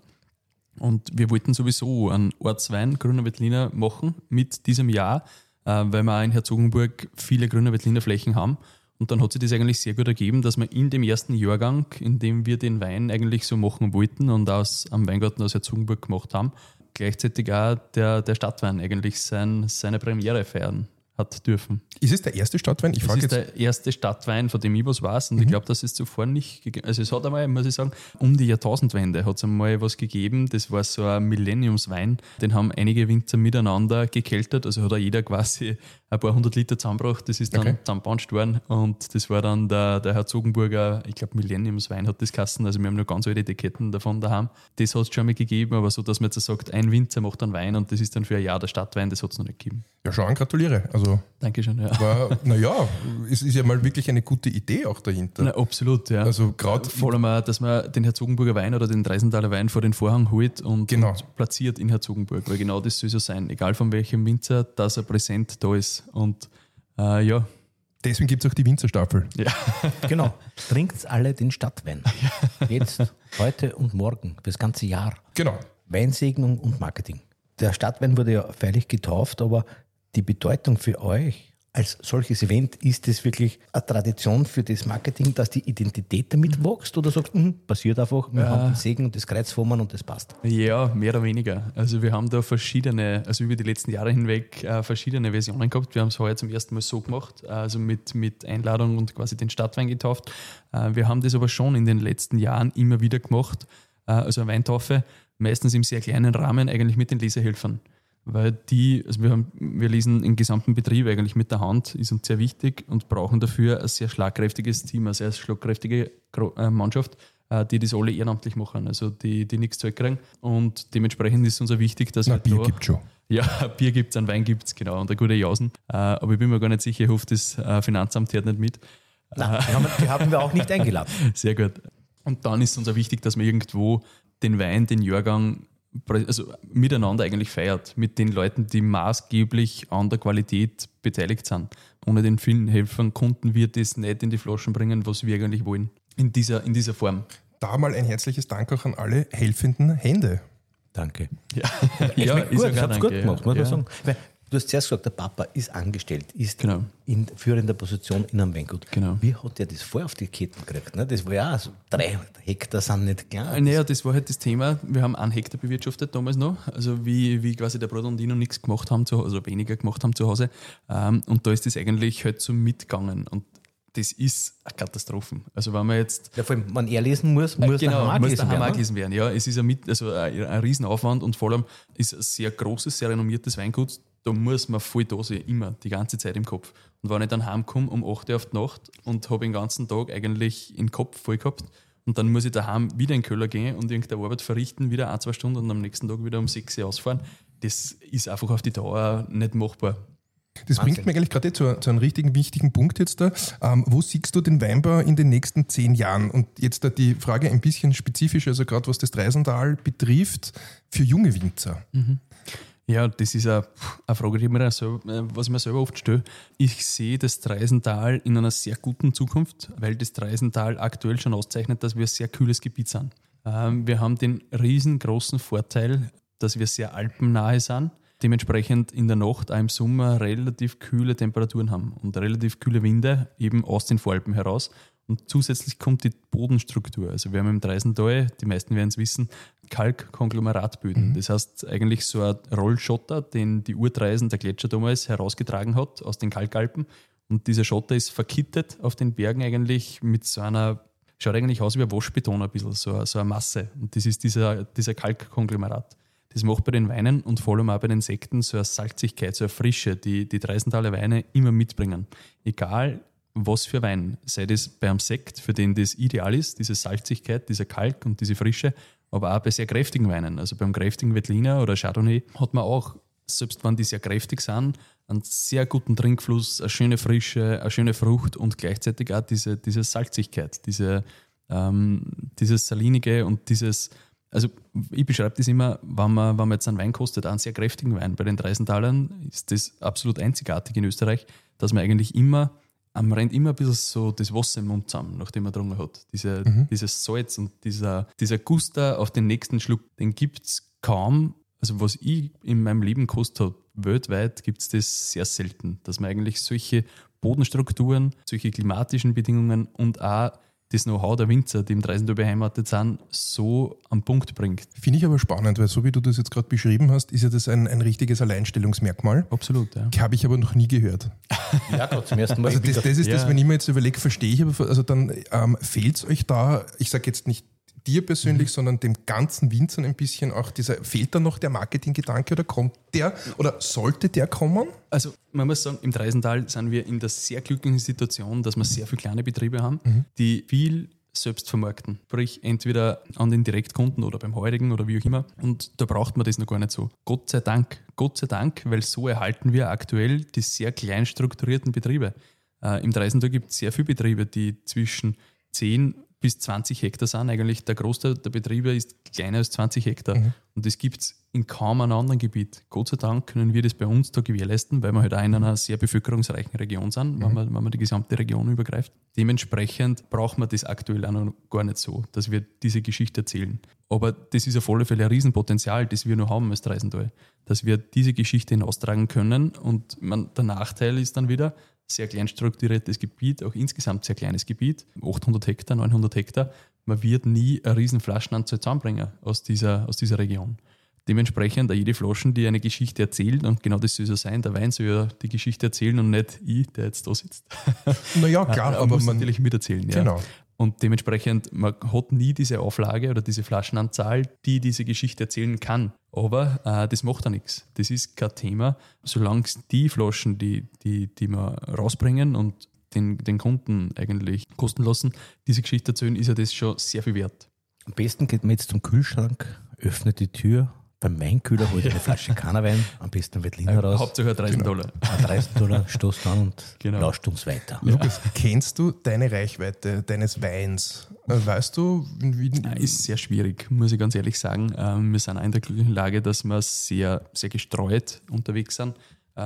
Und wir wollten sowieso einen Ortswein, Grüner Veltliner, machen mit diesem Jahr, äh, weil wir auch in Herzogenburg viele Grüner Veltliner Flächen haben. Und dann hat sich das eigentlich sehr gut ergeben, dass wir in dem ersten Jahrgang, in dem wir den Wein eigentlich so machen wollten und aus, am Weingarten aus Herzogenburg gemacht haben, gleichzeitig auch der, der Stadtwein eigentlich sein, seine Premiere feiern hat dürfen. Ist es der erste Stadtwein? Ich Das frage ist jetzt. der erste Stadtwein, von dem ich was weiß. Und ich glaube, dass es zuvor nicht gegeben. Also es hat einmal, muss ich sagen, um die Jahrtausendwende hat es einmal was gegeben. Das war so ein Millenniumswein. Den haben einige Winzer miteinander gekeltert. Also hat auch jeder quasi ein paar hundert Liter zusammengebracht. Das ist dann Okay. zusammengebanscht worden. Und das war dann der, der Herzogenburger, ich glaube Millenniumswein hat das geheißen. Also wir haben noch ganz alte Etiketten davon daheim. Das hat es schon mal gegeben, aber so, dass man jetzt sagt, ein Winzer macht einen Wein und das ist dann für ein Jahr der Stadtwein, das hat es noch nicht gegeben. Ja, schon, gratuliere. Also Dankeschön, ja. war, naja, es ist ja mal wirklich eine gute Idee auch dahinter. Na, absolut, ja. Also gerade Vor allem auch, dass man den Herzogenburger Wein oder den Dreisenthaler Wein vor den Vorhang holt und, Genau. und platziert in Herzogenburg, weil genau das soll so sein, egal von welchem Winzer, dass er präsent da ist. Und äh, ja, deswegen gibt es auch die Winzerstaffel. ja. Genau. Trinkt alle den Stadtwein. Jetzt, heute und morgen, das ganze Jahr. Genau. Weinsegnung und Marketing. Der Stadtwein wurde ja feierlich getauft, aber die Bedeutung für euch als solches Event, ist es wirklich eine Tradition für das Marketing, dass die Identität damit wächst? Oder sagst du, hm, passiert einfach, wir haben den Segen und das Kreuz vor mir und das passt? Ja, mehr oder weniger. Also wir haben da verschiedene, also über die letzten Jahre hinweg äh, verschiedene Versionen gehabt. Wir haben es heuer zum ersten Mal so gemacht, also mit, mit Einladung und quasi den Stadtwein getauft. Äh, wir haben das aber schon in den letzten Jahren immer wieder gemacht, äh, also eine Weintaufe, meistens im sehr kleinen Rahmen, eigentlich mit den Lesehelfern. Weil die, also wir, haben, wir lesen den gesamten Betrieb eigentlich mit der Hand, ist uns sehr wichtig und brauchen dafür ein sehr schlagkräftiges Team, eine sehr schlagkräftige Gro- äh, Mannschaft, äh, die das alle ehrenamtlich machen, also die, die nichts zurückkriegen. Und dementsprechend ist uns auch wichtig, dass Na, wir Bier da, gibt schon. ja, Bier gibt es, einen Wein gibt es, genau, und eine gute Jausen. Äh, aber ich bin mir gar nicht sicher, ich hoffe, das äh, Finanzamt hört nicht mit. Nein, die haben, die haben wir auch nicht eingeladen. Sehr gut. Und dann ist uns auch wichtig, dass man irgendwo den Wein, den Jahrgang, also miteinander eigentlich feiert, mit den Leuten, die maßgeblich an der Qualität beteiligt sind. Ohne den vielen Helfern konnten wir das nicht in die Flaschen bringen, was wir eigentlich wollen. In dieser, in dieser Form. Da mal ein herzliches Dank auch an alle helfenden Hände. Danke. Ja, Ich ja mein, gut, sogar ich hab's gut danke, gemacht, ja. muss man Ja. sagen. Weil Du hast zuerst gesagt, der Papa ist angestellt, ist Genau. in führender Position in einem Weingut. Genau. Wie hat er das vorher auf die Ketten gekriegt? Ne? Das war ja auch so, drei Hektar sind nicht klein. Naja, das war halt das Thema. Wir haben einen Hektar bewirtschaftet damals noch. Also wie, wie quasi der Bruder und ich noch nichts gemacht haben, zu, also weniger gemacht haben zu Hause. Ähm, und da ist das eigentlich halt so mitgegangen. Und das ist eine Katastrophe. Also wenn man jetzt Ja, vor allem, wenn er lesen muss, muss genau, der Hammer muss gelesen der Hammer werden. gelesen werden. Ja, es ist ein, mit, also ein, ein Riesenaufwand und vor allem ist ein sehr großes, sehr renommiertes Weingut. Da muss man voll da sein, immer, die ganze Zeit im Kopf. Und wenn ich dann heimkomme um acht Uhr auf die Nacht und habe den ganzen Tag eigentlich den Kopf voll gehabt und dann muss ich daheim wieder in den Keller gehen und irgendeine Arbeit verrichten, wieder ein, zwei Stunden und am nächsten Tag wieder um sechs Uhr ausfahren, das ist einfach auf die Dauer nicht machbar. Das Wahnsinn. bringt mich eigentlich gerade zu, zu einem richtigen wichtigen Punkt jetzt da. Ähm, wo siehst du den Weinbau in den nächsten zehn Jahren? Und jetzt da die Frage ein bisschen spezifisch, also gerade was das Dreisental betrifft, für junge Winzer. Ja, das ist eine, eine Frage, die mir selber, was ich mir selber oft stelle. Ich sehe das Dreisental in einer sehr guten Zukunft, weil das Dreisental aktuell schon auszeichnet, dass wir ein sehr kühles Gebiet sind. Ähm, wir haben den riesengroßen Vorteil, dass wir sehr alpennahe sind, dementsprechend in der Nacht auch im Sommer relativ kühle Temperaturen haben und relativ kühle Winde eben aus den Voralpen heraus. Und zusätzlich kommt die Bodenstruktur. Also wir haben im Dreisental, die meisten werden es wissen, Kalkkonglomeratböden. Mhm. Das heißt eigentlich so ein Rollschotter, den die Urtreisen, der Gletscher damals, herausgetragen hat aus den Kalkalpen. Und dieser Schotter ist verkittet auf den Bergen eigentlich mit so einer, schaut eigentlich aus wie ein Waschbeton ein bisschen, so, so eine Masse. Und das ist dieser, dieser Kalkkonglomerat. Das macht bei den Weinen und vor allem auch bei den Sekten so eine Salzigkeit, so eine Frische, die die Dreisentaler Weine immer mitbringen. Egal was für Wein, sei das beim Sekt, für den das ideal ist, diese Salzigkeit, dieser Kalk und diese Frische, aber auch bei sehr kräftigen Weinen. Also beim kräftigen Veltliner oder Chardonnay hat man auch, selbst wenn die sehr kräftig sind, einen sehr guten Trinkfluss, eine schöne Frische, eine schöne Frucht und gleichzeitig auch diese, diese Salzigkeit, diese, ähm, dieses Salinige und dieses, also ich beschreibe das immer, wenn man, wenn man jetzt einen Wein kostet, einen sehr kräftigen Wein, bei den Dreisentalern ist das absolut einzigartig in Österreich, dass man eigentlich immer am rennt immer ein bisschen so das Wasser im Mund zusammen, nachdem man getrunken hat. Diese, mhm. Dieses Salz und dieser, dieser Guster auf den nächsten Schluck, den gibt es kaum. Also was ich in meinem Leben gekostet habe, weltweit gibt es das sehr selten, dass man eigentlich solche Bodenstrukturen, solche klimatischen Bedingungen und auch das Know-how der Winzer, die im Dreisental beheimatet sind, so am Punkt bringt. Finde ich aber spannend, weil so wie du das jetzt gerade beschrieben hast, ist ja das ein, ein richtiges Alleinstellungsmerkmal. Absolut, ja. Habe ich aber noch nie gehört. Ja, gerade zum ersten Mal. Also das, das ist ja. das, wenn ich mir jetzt überlege, verstehe ich, aber also dann ähm, fehlt es euch da, ich sage jetzt nicht dir persönlich, mhm. sondern dem ganzen Winzern ein bisschen auch dieser, fehlt da noch der Marketinggedanke oder kommt der oder sollte der kommen? Also man muss sagen, im Dreisental sind wir in der sehr glücklichen Situation, dass wir sehr viele kleine Betriebe haben, mhm. die viel selbst vermarkten. Sprich, entweder an den Direktkunden oder beim Heurigen oder wie auch immer. Und da braucht man das noch gar nicht so. Gott sei Dank, Gott sei Dank, weil so erhalten wir aktuell die sehr klein strukturierten Betriebe. Äh, Im Dreisental gibt es sehr viele Betriebe, die zwischen zehn bis zwanzig Hektar sind. Eigentlich der Großteil der Betriebe ist kleiner als zwanzig Hektar. Mhm. Und das gibt es in kaum einem anderen Gebiet. Gott sei Dank können wir das bei uns da gewährleisten, weil wir halt auch in einer sehr bevölkerungsreichen Region sind, mhm. wenn, man, wenn man die gesamte Region übergreift. Dementsprechend braucht man das aktuell auch noch gar nicht so, dass wir diese Geschichte erzählen. Aber das ist auf alle Fälle ein Riesenpotenzial, das wir noch haben als Dreisental, dass wir diese Geschichte hinaustragen können. Und man, der Nachteil ist dann wieder, sehr klein strukturiertes Gebiet, auch insgesamt sehr kleines Gebiet, achthundert Hektar, neunhundert Hektar. Man wird nie eine riesen Flaschenanzahl zusammenbringen aus dieser, aus dieser Region. Dementsprechend auch jede Flaschen, die eine Geschichte erzählt, und genau das soll so sein, der Wein soll ja die Geschichte erzählen und nicht ich, der jetzt da sitzt. Naja, klar, aber aber muss man natürlich miterzählen. Ja. Genau. Und dementsprechend, man hat nie diese Auflage oder diese Flaschenanzahl, die diese Geschichte erzählen kann. Aber äh, das macht ja nichts. Das ist kein Thema. Solange die Flaschen, die, die, die wir rausbringen und den, den Kunden eigentlich kosten lassen, diese Geschichte erzählen, ist ja das schon sehr viel wert. Am besten geht man jetzt zum Kühlschrank, öffnet die Tür, beim Weinkühler holt eine Flasche Cannawein, am besten Veltliner raus. Hauptsache dreißig Dollar. dreißig Dollar, stoßt an und genau. lauscht uns weiter. Lukas, kennst du deine Reichweite deines Weins? Weißt du, wie... Ist sehr schwierig, muss ich ganz ehrlich sagen. Wir sind auch in der glücklichen Lage, dass wir sehr, sehr gestreut unterwegs sind.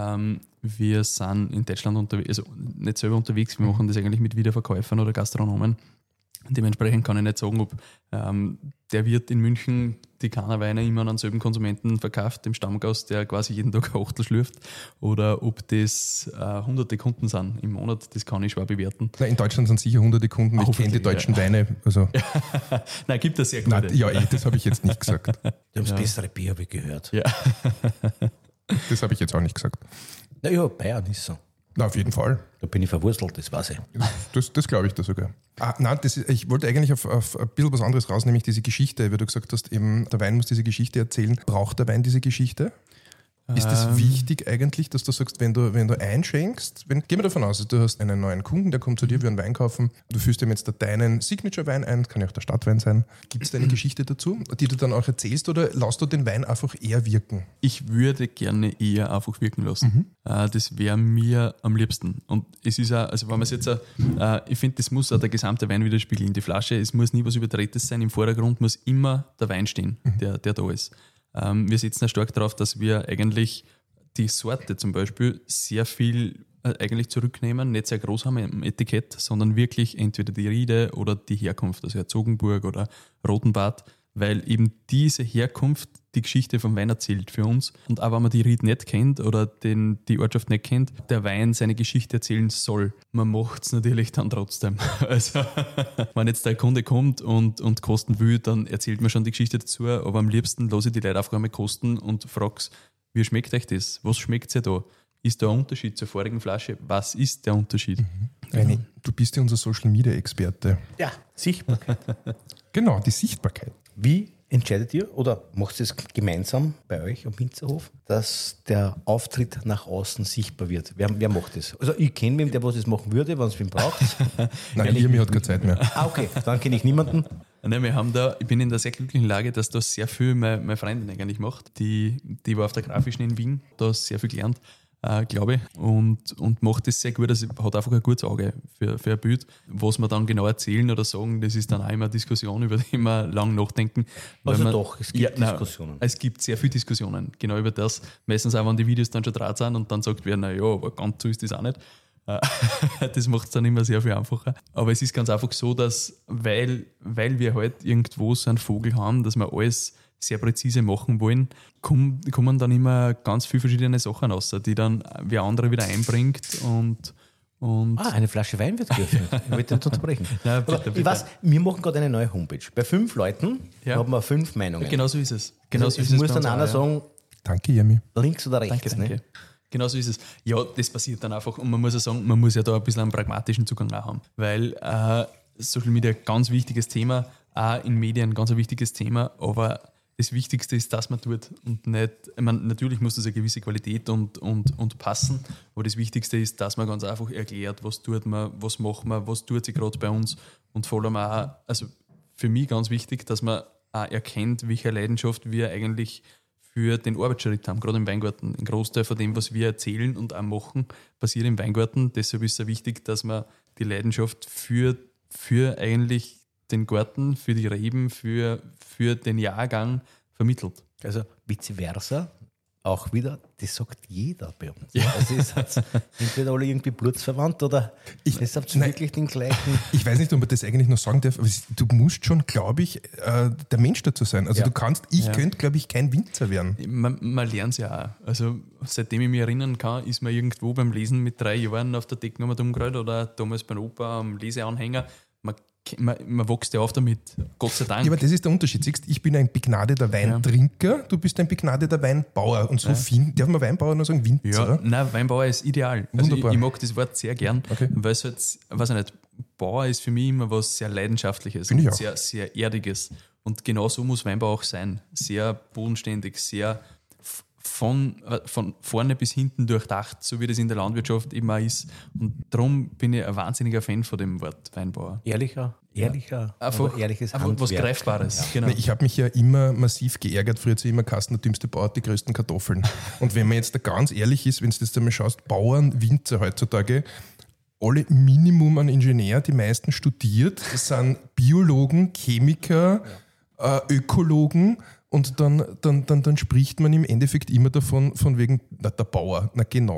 Wir sind in Deutschland unterwegs, also nicht selber unterwegs, wir machen das eigentlich mit Wiederverkäufern oder Gastronomen. Dementsprechend kann ich nicht sagen, ob ähm, der Wirt in München die Canner Weine immer an denselben Konsumenten verkauft, dem Stammgast, der quasi jeden Tag ein Achtel schlürft, oder ob das äh, hunderte Kunden sind im Monat, das kann ich schwer bewerten. Na, in Deutschland sind sicher hunderte Kunden, ich kenne die deutschen ja. Weine. Also. Nein, gibt es sehr gute. Nein, ja, eh, das habe ich jetzt nicht gesagt. Die haben das Ja. bessere Bier, habe ich gehört. Ja. Das habe ich jetzt auch nicht gesagt. Naja, Bayern ist so. Na, auf jeden Fall. Da bin ich verwurzelt, das weiß ich. Das, das glaube ich da sogar. Ah, nein, das ist, ich wollte eigentlich auf, auf ein bisschen was anderes raus, nämlich diese Geschichte, wie du gesagt hast, eben, der Wein muss diese Geschichte erzählen. Braucht der Wein diese Geschichte? Ist das Ähm. wichtig eigentlich, dass du sagst, wenn du, wenn du einschenkst, wenn, gehen wir davon aus, du hast einen neuen Kunden, der kommt zu dir, will einen Wein kaufen, du führst ihm jetzt da deinen Signature-Wein ein, kann ja auch der Stadtwein sein. Gibt es da eine Geschichte dazu, die du dann auch erzählst, oder lässt du den Wein einfach eher wirken? Ich würde gerne eher einfach wirken lassen. Äh, das wäre mir am liebsten. Und es ist auch, also wenn man es jetzt, auch, äh, ich finde, das muss auch der gesamte Wein widerspiegeln. Die Flasche, es muss nie was Überdrehtes sein. Im Vordergrund muss immer der Wein stehen, der, der da ist. Ähm, wir setzen ja stark darauf, dass wir eigentlich die Sorte zum Beispiel sehr viel äh, eigentlich zurücknehmen, nicht sehr groß haben im Etikett, sondern wirklich entweder die Riede oder die Herkunft, also Herzogenburg oder Rotenbad, weil eben diese Herkunft die Geschichte vom Wein erzählt für uns. Und auch wenn man die Ried nicht kennt oder den, die Ortschaft nicht kennt, der Wein seine Geschichte erzählen soll. Man macht es natürlich dann trotzdem. Also wenn jetzt der Kunde kommt und, und kosten will, dann erzählt man schon die Geschichte dazu, aber am liebsten lasse ich die Leute einfach einmal kosten und frage, wie schmeckt euch das? Was schmeckt ihr da? Ist da ein Unterschied zur vorigen Flasche? Was ist der Unterschied? Mhm. Reini, du bist ja unser Social-Media-Experte. Ja, Sichtbarkeit. Genau, die Sichtbarkeit. Wie entscheidet ihr oder macht ihr es gemeinsam bei euch am Winzerhof, dass der Auftritt nach außen sichtbar wird? Wer, wer macht das? Also ich kenne wen, der was das machen würde, wenn es wen braucht. Nein, Irmi hat keine Zeit mehr. Ah, okay, dann kenne ich niemanden. Nein, wir haben da, ich bin in der sehr glücklichen Lage, dass das sehr viel meine, meine Freundin eigentlich macht. Die, die war auf der Grafischen in Wien, da sehr viel gelernt, äh, glaube ich, und, und macht das sehr gut. Also hat einfach ein gutes Auge für, für ein Bild. Was wir dann genau erzählen oder sagen, das ist dann auch immer eine Diskussion, über die wir lang nachdenken. Also man, doch, es gibt ja, Diskussionen. Nein, es gibt sehr viele Diskussionen, genau über das. Meistens auch, wenn die Videos dann schon draht sind und dann sagt wer, naja, aber ganz so ist das auch nicht. Das macht es dann immer sehr viel einfacher. Aber es ist ganz einfach so, dass, weil, weil wir halt irgendwo so einen Vogel haben, dass wir alles sehr präzise machen wollen, kommen, kommen dann immer ganz viele verschiedene Sachen raus, die dann wer andere wieder einbringt und, und Ah, eine Flasche Wein wird geöffnet. Ich wollte nicht unterbrechen. Nein, bitte, Aber bitte. Ich weiß, wir machen gerade eine neue Homepage. Bei fünf Leuten Ja. haben wir fünf Meinungen. genau so ist es. Genau Also so es ist muss bei dann uns einer auch, ja. sagen, Danke, Irmi. links oder rechts. Danke, danke. Ne? Genau so ist es. Ja, das passiert dann einfach. Und man muss ja sagen, man muss ja da ein bisschen einen pragmatischen Zugang auch haben. Weil äh, Social Media ein ganz wichtiges Thema, auch in Medien ein ganz wichtiges Thema, aber das Wichtigste ist, dass man tut und nicht, ich meine, natürlich muss das eine gewisse Qualität und, und, und passen, aber das Wichtigste ist, dass man ganz einfach erklärt, was tut man, was macht man, was tut sich gerade bei uns und vor allem auch, also für mich ganz wichtig, dass man auch erkennt, welche Leidenschaft wir eigentlich für den Arbeitsschritt haben, gerade im Weingarten. Ein Großteil von dem, was wir erzählen und auch machen, passiert im Weingarten. Deshalb ist es wichtig, dass man die Leidenschaft für, für eigentlich den Garten, für die Reben, für, für den Jahrgang vermittelt. Also vice versa, auch wieder, das sagt jeder bei uns. Ja. Also ihr seid entweder alle irgendwie blutsverwandt oder Ich- ihr habt wirklich den gleichen. Ich weiß nicht, ob man das eigentlich noch sagen darf, aber es- du musst schon, glaube ich, äh, der Mensch dazu sein. Also Ja. du kannst, ich Ja. könnte, glaube ich, kein Winzer werden. Man, man lernt es ja auch. Also seitdem ich mich erinnern kann, ist man irgendwo beim Lesen mit drei Jahren auf der Decke umgerollt oder damals beim Opa am Leseanhänger. Man, man, man wächst ja auf damit, Gott sei Dank. Ja, aber das ist der Unterschied. Siehst, ich bin ein begnadeter Weintrinker, du bist ein begnadeter Weinbauer. Und so Ja. finden, darf man Weinbauer nur sagen Winzer? Ja, nein, Weinbauer ist ideal. Also ich, Wunderbar. ich mag das Wort sehr gern, Okay. weil es halt, weiß ich nicht, Bauer ist für mich immer was sehr Leidenschaftliches Finde ich und auch. sehr, sehr Erdiges. Und genau so muss Weinbau auch sein. Sehr bodenständig, sehr f- von, äh, von vorne bis hinten durchdacht, so wie das in der Landwirtschaft eben auch ist. Und darum bin ich ein wahnsinniger Fan von dem Wort Weinbauer. Ehrlicher, ehrlicher, Einfach, aber ehrliches einfach was Handwerk. Greifbares. Genau. Ich habe mich ja immer massiv geärgert, früher zu immer Kasten, der dümmste Bauer hat die größten Kartoffeln. Und wenn man jetzt da ganz ehrlich ist, wenn du das einmal schaust, Bauern, Winzer heutzutage, alle Minimum an Ingenieur, die meisten studiert, sind Biologen, Chemiker, äh, Ökologen und dann, dann, dann, dann spricht man im Endeffekt immer davon, von wegen, na, der Bauer, na genau.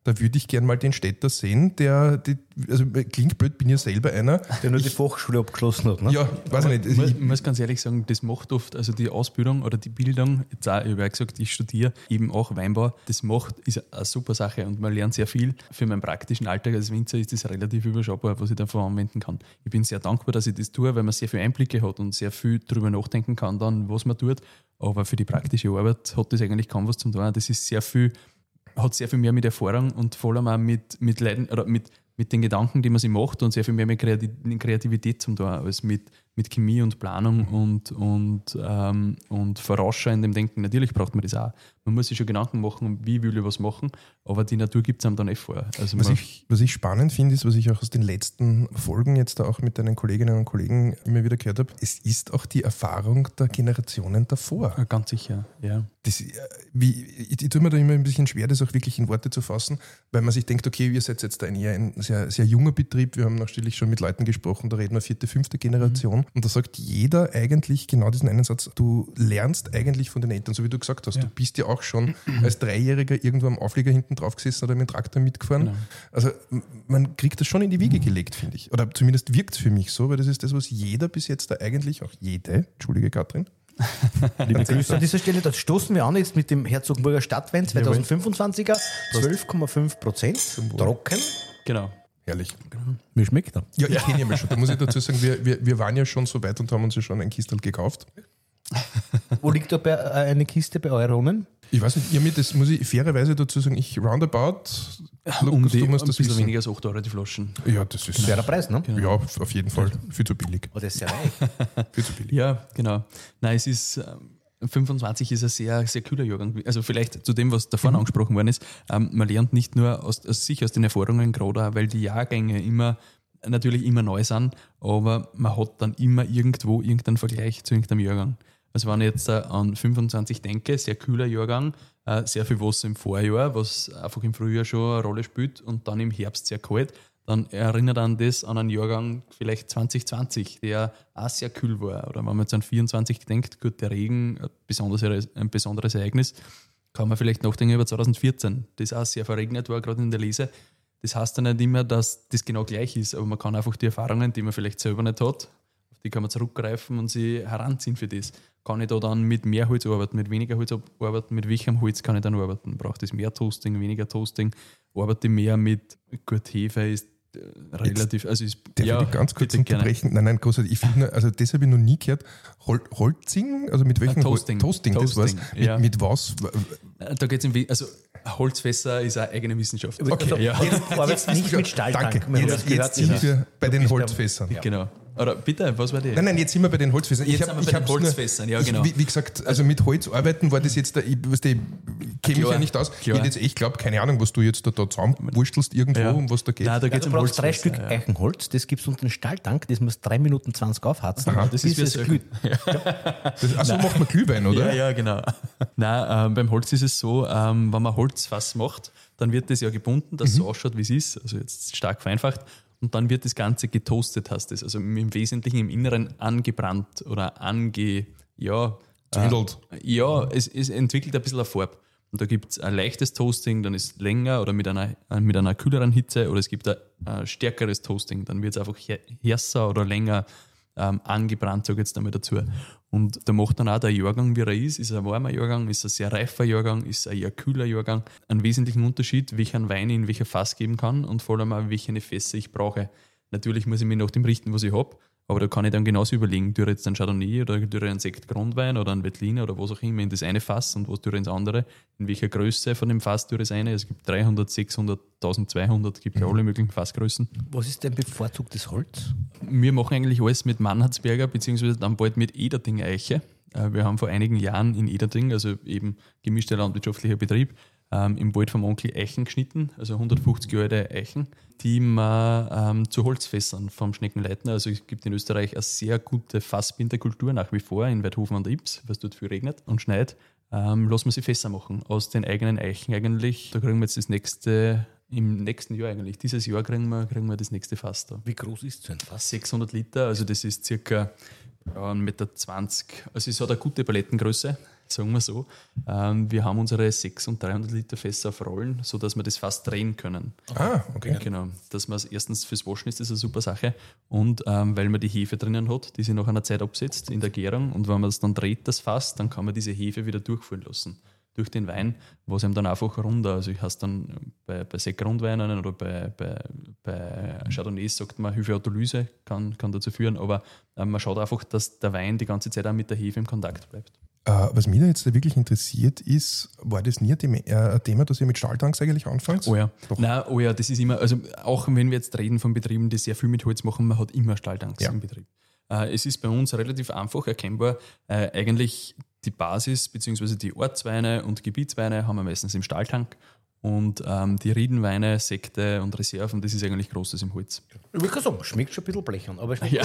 da würde ich gern mal den Städter sehen, der, die, also klingt blöd, bin ja selber einer. Der nur die Fachschule abgeschlossen hat, ne? Ja, weiß ich nicht. Ich muss, Ich, ich muss ganz ehrlich sagen, das macht oft, also die Ausbildung oder die Bildung, jetzt auch, ich habe ja gesagt, ich studiere eben auch Weinbau, das macht, ist eine super Sache und man lernt sehr viel. Für meinen praktischen Alltag als Winzer ist das relativ überschaubar, was ich davon anwenden kann. Ich bin sehr dankbar, dass ich das tue, weil man sehr viele Einblicke hat und sehr viel darüber nachdenken kann, dann, was man tut. Aber für die praktische Arbeit hat das eigentlich kaum was zum tun. Das ist sehr viel, hat sehr viel mehr mit Erfahrung und vor allem auch mit, mit Leiden oder mit, mit den Gedanken, die man sich macht und sehr viel mehr mit Kreativität zum tun als mit, mit Chemie und Planung und, und, ähm, und vorausschauendem Denken. Natürlich braucht man das auch. Man muss sich schon Gedanken machen, wie will ich was machen, aber die Natur gibt es einem dann eh vor. Also was, ich, was ich spannend finde, ist, was ich auch aus den letzten Folgen jetzt da auch mit deinen Kolleginnen und Kollegen immer wieder gehört habe, es ist auch die Erfahrung der Generationen davor. Ganz sicher, ja. Das, wie, ich, ich tue mir da immer ein bisschen schwer, das auch wirklich in Worte zu fassen, weil man sich denkt, okay, ihr seid jetzt da ein eher ein sehr, sehr junger Betrieb, wir haben natürlich schon mit Leuten gesprochen, da reden wir vierte, fünfte Generation mhm. und da sagt jeder eigentlich genau diesen einen Satz, du lernst eigentlich von den Eltern, so wie du gesagt hast, ja. Du bist ja auch schon als Dreijähriger irgendwo am Auflieger hinten drauf gesessen oder mit dem Traktor mitgefahren. Genau. Also man kriegt das schon in die Wiege gelegt, finde ich. Oder zumindest wirkt es für mich so, weil das ist das, was jeder bis jetzt da eigentlich, auch jede, entschuldige Katrin, liebe Grüße an dieser Stelle, das stoßen wir an jetzt mit dem Herzogenburger Stadtwein zwanzig fünfundzwanziger, zwölf Komma fünf Prozent, trocken. Genau. Herrlich. Mir schmeckt er. Ja, ich kenne ihn ja schon. Da muss ich dazu sagen, wir, wir, wir waren ja schon so weit und haben uns ja schon ein Kistel gekauft. Wo liegt da bei, äh, eine Kiste bei Euronen? Ich weiß nicht, ihr mit, das muss ich fairerweise dazu sagen, ich roundabout, Lukas, um die, du musst ein das bisschen wissen. weniger als acht Euro die Flaschen. Ja, das ist... Fairer Preis, ne? Ja, auf jeden Fall. Viel zu billig. Aber das ist sehr reich. Viel zu billig. Ja, genau. Nein, es ist... Ähm, fünfundzwanzig ist ein sehr, sehr kühler Jahrgang. Also vielleicht zu dem, was davor mhm. angesprochen worden ist. Ähm, man lernt nicht nur aus, aus sich, aus den Erfahrungen, gerade auch, weil die Jahrgänge immer natürlich immer neu sind, aber man hat dann immer irgendwo irgendeinen Vergleich zu irgendeinem Jahrgang. Also wenn ich jetzt an fünfundzwanzig denke, sehr kühler Jahrgang, sehr viel Wasser im Vorjahr, was einfach im Frühjahr schon eine Rolle spielt und dann im Herbst sehr kalt, dann erinnert an das an einen Jahrgang vielleicht zwanzig zwanzig, der auch sehr kühl war. Oder wenn man jetzt an vierundzwanzig denkt, gut, der Regen, ein besonderes, ein besonderes Ereignis, kann man vielleicht nachdenken über zwanzig vierzehn, das auch sehr verregnet war, gerade in der Lese. Das heißt dann nicht immer, dass das genau gleich ist, aber man kann einfach die Erfahrungen, die man vielleicht selber nicht hat, auf die kann man zurückgreifen und sie heranziehen für das. Kann ich da dann mit mehr Holz arbeiten, mit weniger Holz arbeiten, mit welchem Holz kann ich dann arbeiten? Braucht es mehr Toasting, weniger Toasting? Arbeite ich mehr mit, gut, Hefe ist relativ, Jetzt, also ist, darf ja, ich ganz kurz bitte unterbrechen? Nein, nein, großartig. Ich finde, also das habe ich noch nie gehört. Hol, Holzing, also mit welchem uh, Toasting. Hol Toasting, das war's. Ja. Mit, mit was? Da geht es um, also Holzfässer ist eine eigene Wissenschaft. Okay, also, ja. jetzt, jetzt nicht mit Stahltank. Danke. Jetzt, jetzt sind wir bei den Holzfässern. Ja. Genau. Oder bitte, was war die? Nein, nein, jetzt sind wir bei den Holzfässern. Jetzt ich hab, sind wir bei den Holzfässern, ja genau. Ich, wie, wie gesagt, also mit Holz arbeiten war das jetzt, da, ich, ich kenne mich ja nicht aus. Klar. Ich hätte jetzt echt glaubt, keine Ahnung, was du jetzt da, da zusammenwurstelst irgendwo, ja. um was da geht. Nein, da ja, geht's du um brauchst drei Stück ja. Eichenholz, das gibst du unter den Stahltank, das muss drei Minuten zwanzig aufheizen. Aha, das ist ist es glüht. Achso, macht man Glühwein, oder? Ja, ja, genau. Nein, ähm, beim Holz ist es so, ähm, wenn man Holzfass macht, dann wird das ja gebunden, dass es Mhm. so ausschaut, wie es ist, also jetzt stark vereinfacht. Und dann wird das Ganze getoastet, heißt das. Also im Wesentlichen im Inneren angebrannt oder ange... Ja, Zündelt. Äh, ja, es, es entwickelt ein bisschen eine Farbe. Und da gibt es ein leichtes Toasting, dann ist es länger oder mit einer, mit einer kühleren Hitze, oder es gibt ein, ein stärkeres Toasting, dann wird es einfach härter oder länger ähm, angebrannt, sage ich jetzt einmal dazu. Und da macht dann auch der Jahrgang, wie er ist, ist ein warmer Jahrgang, ist ein sehr reifer Jahrgang, ist ein eher kühler Jahrgang, einen wesentlichen Unterschied, welchen Wein ich in welcher Fass geben kann und vor allem auch, welche Fässer ich brauche. Natürlich muss ich mich nach dem richten, was ich habe, aber da kann ich dann genauso überlegen, tue ich jetzt einen Chardonnay oder tue ich einen Sekt-Grundwein oder einen Veltliner oder was auch immer in das eine Fass und was tue ich ins andere, in welcher Größe von dem Fass tue ich das eine. Es gibt dreihundert, sechshundert, eintausendzweihundert, es gibt ja alle möglichen Fassgrößen. Was ist dein bevorzugtes Holz? Wir machen eigentlich alles mit Mannhardsberger, beziehungsweise dann bald mit Ederding-Eiche. Wir haben vor einigen Jahren in Ederding, also eben gemischter landwirtschaftlicher Betrieb, ähm, im Wald vom Onkel Eichen geschnitten, also hundertfünfzig Jahre alte Eichen, die wir ähm, zu Holzfässern vom Schneckenleitner, also es gibt in Österreich eine sehr gute Fassbinderkultur nach wie vor in Weidhofen an der Ips, weil es dort viel regnet und schneit, ähm, lassen wir sie Fässer machen aus den eigenen Eichen eigentlich. Da kriegen wir jetzt das nächste, im nächsten Jahr eigentlich, dieses Jahr kriegen wir, kriegen wir das nächste Fass da. Wie groß ist so ein Fass? sechshundert Liter, also das ist circa ja, eins Komma zwanzig Meter. Also es hat eine gute Palettengröße. sagen wir so. Ähm, wir haben unsere sechshundert und dreihundert Liter Fässer auf Rollen, sodass wir das fast drehen können. Ah, okay. Genau. Dass man erstens fürs Waschen ist das eine super Sache und ähm, weil man die Hefe drinnen hat, die sich nach einer Zeit absetzt in der Gärung und wenn man das dann dreht, das Fass, dann kann man diese Hefe wieder durchführen lassen durch den Wein, was einem dann einfach runter, also ich heißt dann bei, bei Sekt-Grundweinen oder bei, bei, bei Chardonnay sagt man, Hypheautolyse kann, kann dazu führen, aber äh, man schaut einfach, dass der Wein die ganze Zeit auch mit der Hefe im Kontakt bleibt. Uh, was mich da jetzt wirklich interessiert ist, war das nie ein Thema, äh, ein Thema dass ihr mit Stahltanks eigentlich anfangt? Oh ja. Nein, oh ja, das ist immer, also auch wenn wir jetzt reden von Betrieben, die sehr viel mit Holz machen, man hat immer Stahltanks ja. im Betrieb. Äh, es ist bei uns relativ einfach erkennbar, äh, eigentlich die Basis bzw. die Ortsweine und Gebietsweine haben wir meistens im Stahltank und ähm, die Riedenweine, Sekte und Reserven, das ist eigentlich Großes im Holz. Ich würde sagen, schmeckt schon ein bisschen blechern, aber schmeckt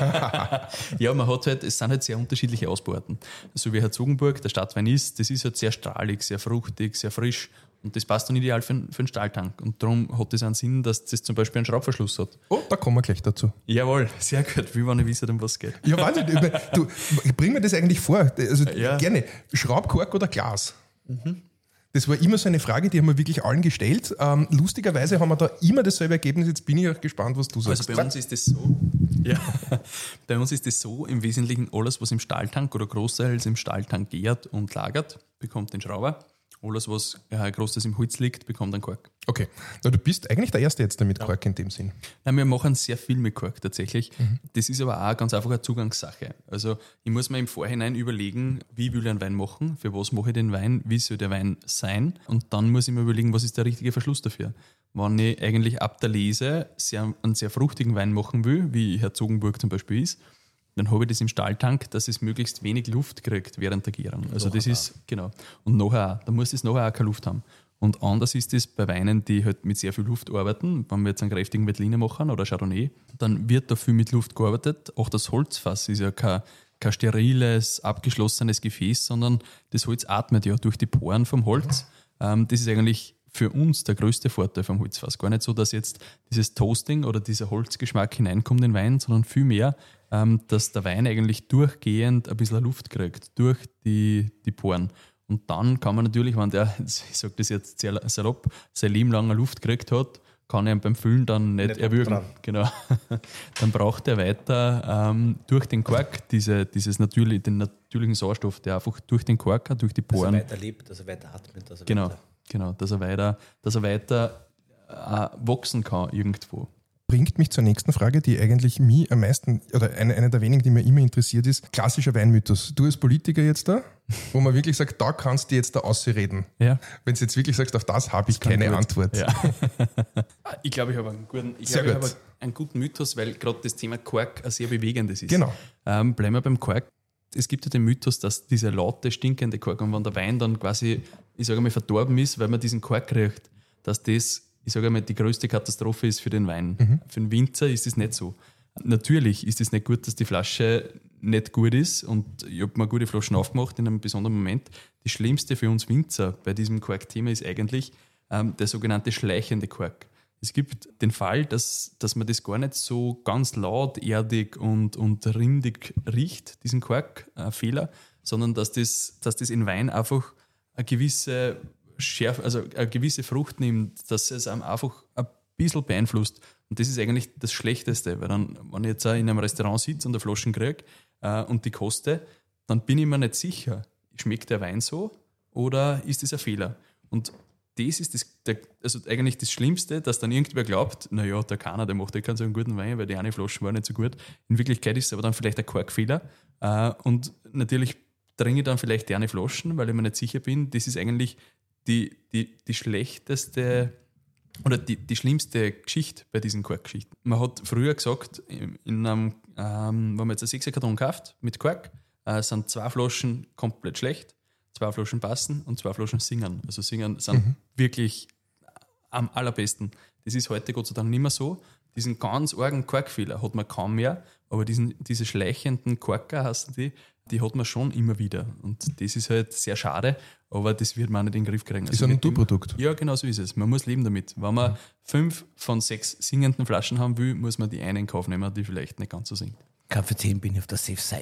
ja. ja, man hat halt, es sind halt sehr unterschiedliche Ausbauten. So wie Herzogenburg, der Stadtwein ist, das ist halt sehr strahlig, sehr fruchtig, sehr frisch und das passt dann ideal für, für einen Stahltank und darum hat es einen Sinn, dass das zum Beispiel einen Schraubverschluss hat. Oh, da kommen wir gleich dazu. Jawohl, sehr gut, wie wenn ich wisse, um was es geht. Ja, Wahnsinn. Du, bring mir das eigentlich vor. Also ja. Gerne. Schraubkork oder Glas? Mhm. Das war immer so eine Frage, die haben wir wirklich allen gestellt. Ähm, lustigerweise haben wir da immer dasselbe Ergebnis. Jetzt bin ich auch gespannt, was du sagst. Also bei uns ist das so, ja, bei uns ist das so, im Wesentlichen alles, was im Stahltank oder großteils im Stahltank gärt und lagert, bekommt den Schrauber. Alles, was äh, großteils im Holz liegt, bekommt einen Kork. Okay. Na, du bist eigentlich der Erste jetzt damit Kork ja. in dem Sinn. Nein, wir machen sehr viel mit Kork tatsächlich. Mhm. Das ist aber auch ganz einfach eine Zugangssache. Also ich muss mir im Vorhinein überlegen, wie will ich einen Wein machen, für was mache ich den Wein, wie soll der Wein sein und dann muss ich mir überlegen, was ist der richtige Verschluss dafür. Wenn ich eigentlich ab der Lese sehr, einen sehr fruchtigen Wein machen will, wie Herzogenburg zum Beispiel ist, dann habe ich das im Stahltank, dass es möglichst wenig Luft kriegt während der Gärung. Also das ist, genau. Und nachher auch. Da muss es nachher auch keine Luft haben. Und anders ist es bei Weinen, die halt mit sehr viel Luft arbeiten. Wenn wir jetzt einen kräftigen Veltliner machen oder Chardonnay, dann wird da viel mit Luft gearbeitet. Auch das Holzfass ist ja kein, kein steriles, abgeschlossenes Gefäß, sondern das Holz atmet ja durch die Poren vom Holz. Ähm, das ist eigentlich für uns der größte Vorteil vom Holzfass. Gar nicht so, dass jetzt dieses Toasting oder dieser Holzgeschmack hineinkommt in den Wein, sondern vielmehr, ähm, dass der Wein eigentlich durchgehend ein bisschen Luft kriegt, durch die, die Poren. Und dann kann man natürlich, wenn der, ich sage das jetzt sehr salopp, sein Leben lang eine Luft gekriegt hat, kann er beim Füllen dann nicht, nicht erwürgen. Genau. Dann braucht er weiter ähm, durch den Kork diese, dieses natürlich, den natürlichen Sauerstoff, der einfach durch den Kork, durch die Poren. Dass er weiter lebt, dass er weiter atmet. Dass er genau, weiter genau, dass er weiter, dass er weiter äh, wachsen kann irgendwo. Bringt mich zur nächsten Frage, die eigentlich mich am meisten, oder eine, eine der wenigen, die mir immer interessiert ist, klassischer Weinmythos. Du als Politiker jetzt da, wo man wirklich sagt, da kannst du jetzt da ausreden. Ja. Wenn du jetzt wirklich sagst, auf das habe ich das keine Antwort. Ja. Ich glaube, ich habe einen guten, ich glaube, ich habe einen guten Mythos, weil gerade das Thema Kork ein sehr bewegendes ist. Genau. Ähm, bleiben wir beim Kork. Es gibt ja den Mythos, dass dieser laute, stinkende Kork, und wenn der Wein dann quasi, ich sage mal, verdorben ist, weil man diesen Kork riecht, dass das, ich sage mal, die größte Katastrophe ist für den Wein. Mhm. Für den Winzer ist es nicht so. Natürlich ist es nicht gut, dass die Flasche nicht gut ist und ich habe mir gute Flaschen aufgemacht in einem besonderen Moment. Das Schlimmste für uns Winzer bei diesem Kork-Thema ist eigentlich ähm, der sogenannte schleichende Kork. Es gibt den Fall, dass, dass man das gar nicht so ganz laut, erdig und, und rindig riecht, diesen Kork-Fehler, sondern dass das, dass das in Wein einfach eine gewisse Schärfe, also eine gewisse Frucht nimmt, dass es einem einfach ein bisschen beeinflusst. Und das ist eigentlich das Schlechteste, weil dann, wenn ich jetzt auch in einem Restaurant sitze und eine Flaschen kriege äh, und die koste, dann bin ich mir nicht sicher, schmeckt der Wein so oder ist das ein Fehler? Und das ist das, der, also eigentlich das Schlimmste, dass dann irgendwer glaubt, naja, der Kanner, der macht ja keinen so einen guten Wein, weil die eine Flasche war nicht so gut. In Wirklichkeit ist es aber dann vielleicht ein Korkfehler. Äh, und natürlich trinke ich dann vielleicht die eine Flaschen, weil ich mir nicht sicher bin. Das ist eigentlich die, die, die schlechteste oder die, die schlimmste Geschichte bei diesen Korkgeschichten. Man hat früher gesagt, in einem, ähm, wenn man jetzt einen Sechser-Karton kauft mit Kork, äh, sind zwei Flaschen komplett schlecht, zwei Flaschen passen und zwei Flaschen singen. Also singen sind mhm. wirklich am allerbesten. Das ist heute Gott sei Dank nicht mehr so. Diesen ganz argen Korkfehler hat man kaum mehr, aber diesen, diese schleichenden Korker, heißen die, die hat man schon immer wieder. Und das ist halt sehr schade, aber das wird man auch nicht in den Griff kriegen. Also ist ein Naturprodukt. Ja, genau so ist es. Man muss leben damit. Wenn man fünf von sechs singenden Flaschen haben will, muss man die eine in Kauf nehmen, die vielleicht nicht ganz so singt. Kaffee zehn bin ich auf der Safe Side.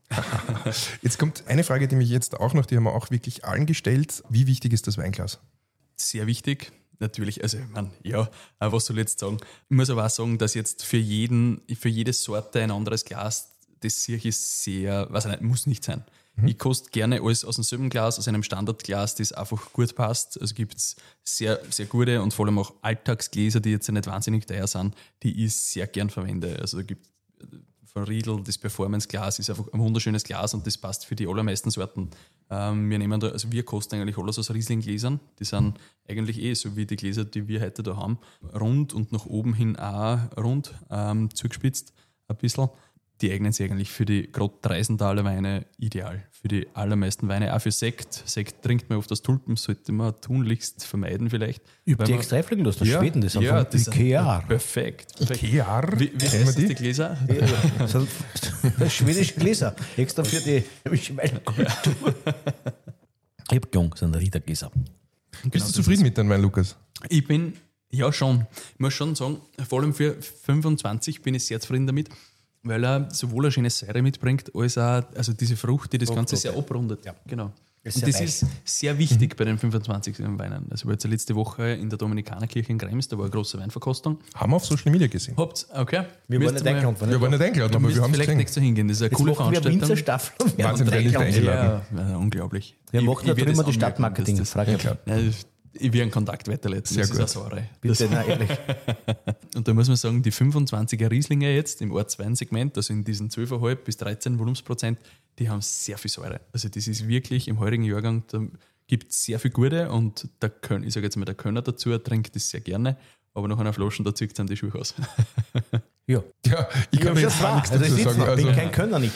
Jetzt kommt eine Frage, die mich jetzt auch noch, die haben wir auch wirklich allen gestellt. Wie wichtig ist das Weinglas? Sehr wichtig. Natürlich, also ich meine, ja, äh, was soll ich jetzt sagen? Ich muss aber auch sagen, dass jetzt für jeden, für jede Sorte ein anderes Glas, das sehe ich sehr, weiß ich nicht, muss nicht sein. Mhm. Ich koste gerne alles aus demselben Glas, aus einem Standardglas, das einfach gut passt. Also gibt es sehr, sehr gute und vor allem auch Alltagsgläser, die jetzt nicht wahnsinnig teuer sind, die ich sehr gern verwende. Also da gibt von Riedl, das Performance-Glas ist einfach ein wunderschönes Glas und das passt für die allermeisten Sorten. Ähm, wir nehmen da, also wir kosten eigentlich alles aus Riesling-Gläsern. Die sind eigentlich eh so wie die Gläser, die wir heute da haben. Rund und nach oben hin auch rund, ähm, zugespitzt ein bisschen. Die eignen sich eigentlich für die gerade Dreisenthaler Weine ideal. Für die allermeisten Weine, auch für Sekt. Sekt trinkt man oft aus Tulpen, sollte man tunlichst vermeiden vielleicht. Über die extra einfliegen, das ist ja, Schweden, das sind ja, von Ikea. Perfekt. perfekt. Ikea? Wie, wie heißt die? die Gläser? Ja, so schwedische Gläser, extra für die Weinkultur. Ich habe jung, sind Riedergläser. Bist Genau, du zufrieden mit deinem Wein, Lukas? Ich bin, ja schon, ich muss schon sagen, vor allem für fünfundzwanzig bin ich sehr zufrieden damit, weil er sowohl eine schöne Säure mitbringt, als auch also diese Frucht, die das Ganze sehr abrundet. Ja. Genau. Ist Und sehr das weich. ist sehr wichtig mhm. bei den fünfundzwanzig Weinen. Also ich war jetzt letzte Woche in der Dominikanerkirche in Krems, da war eine große Weinverkostung. Haben wir auf Social Media gesehen. Habt, okay. Wir waren nicht eingeladen. Wir waren nicht eingeladen, aber wir haben es vielleicht gesehen. nächstes hingehen. Das ist eine Jetzt coole machen wir Veranstaltung. Winzerstaffel und wir Wahnsinn, haben wer nicht drei eingeladen. Ja, ja, unglaublich. Wir Ich- machen ich ja werde drüber das die anmerken, Stadtmarketing. dass das- Frage ich. Ja, ich will einen Kontakt weiterleiten. Sehr das gut. ist eine Sache. Bitte, na ehrlich. Und da muss man sagen, die fünfundzwanziger Rieslinge jetzt im Ortsweinsegment, also in diesen zwölf Komma fünf bis dreizehn Volumensprozent, die haben sehr viel Säure. Also das ist wirklich im heurigen Jahrgang, da gibt es sehr viel Gute und der Köln, ich sage jetzt mal, der Kölner dazu trinkt das sehr gerne, aber nach einer Flasche, da zieht es dann die Schuhe aus. Ja. Ja, ich kann mir jetzt gar nichts Also dazu ich sagen. noch, bin Also, kein Könner nicht.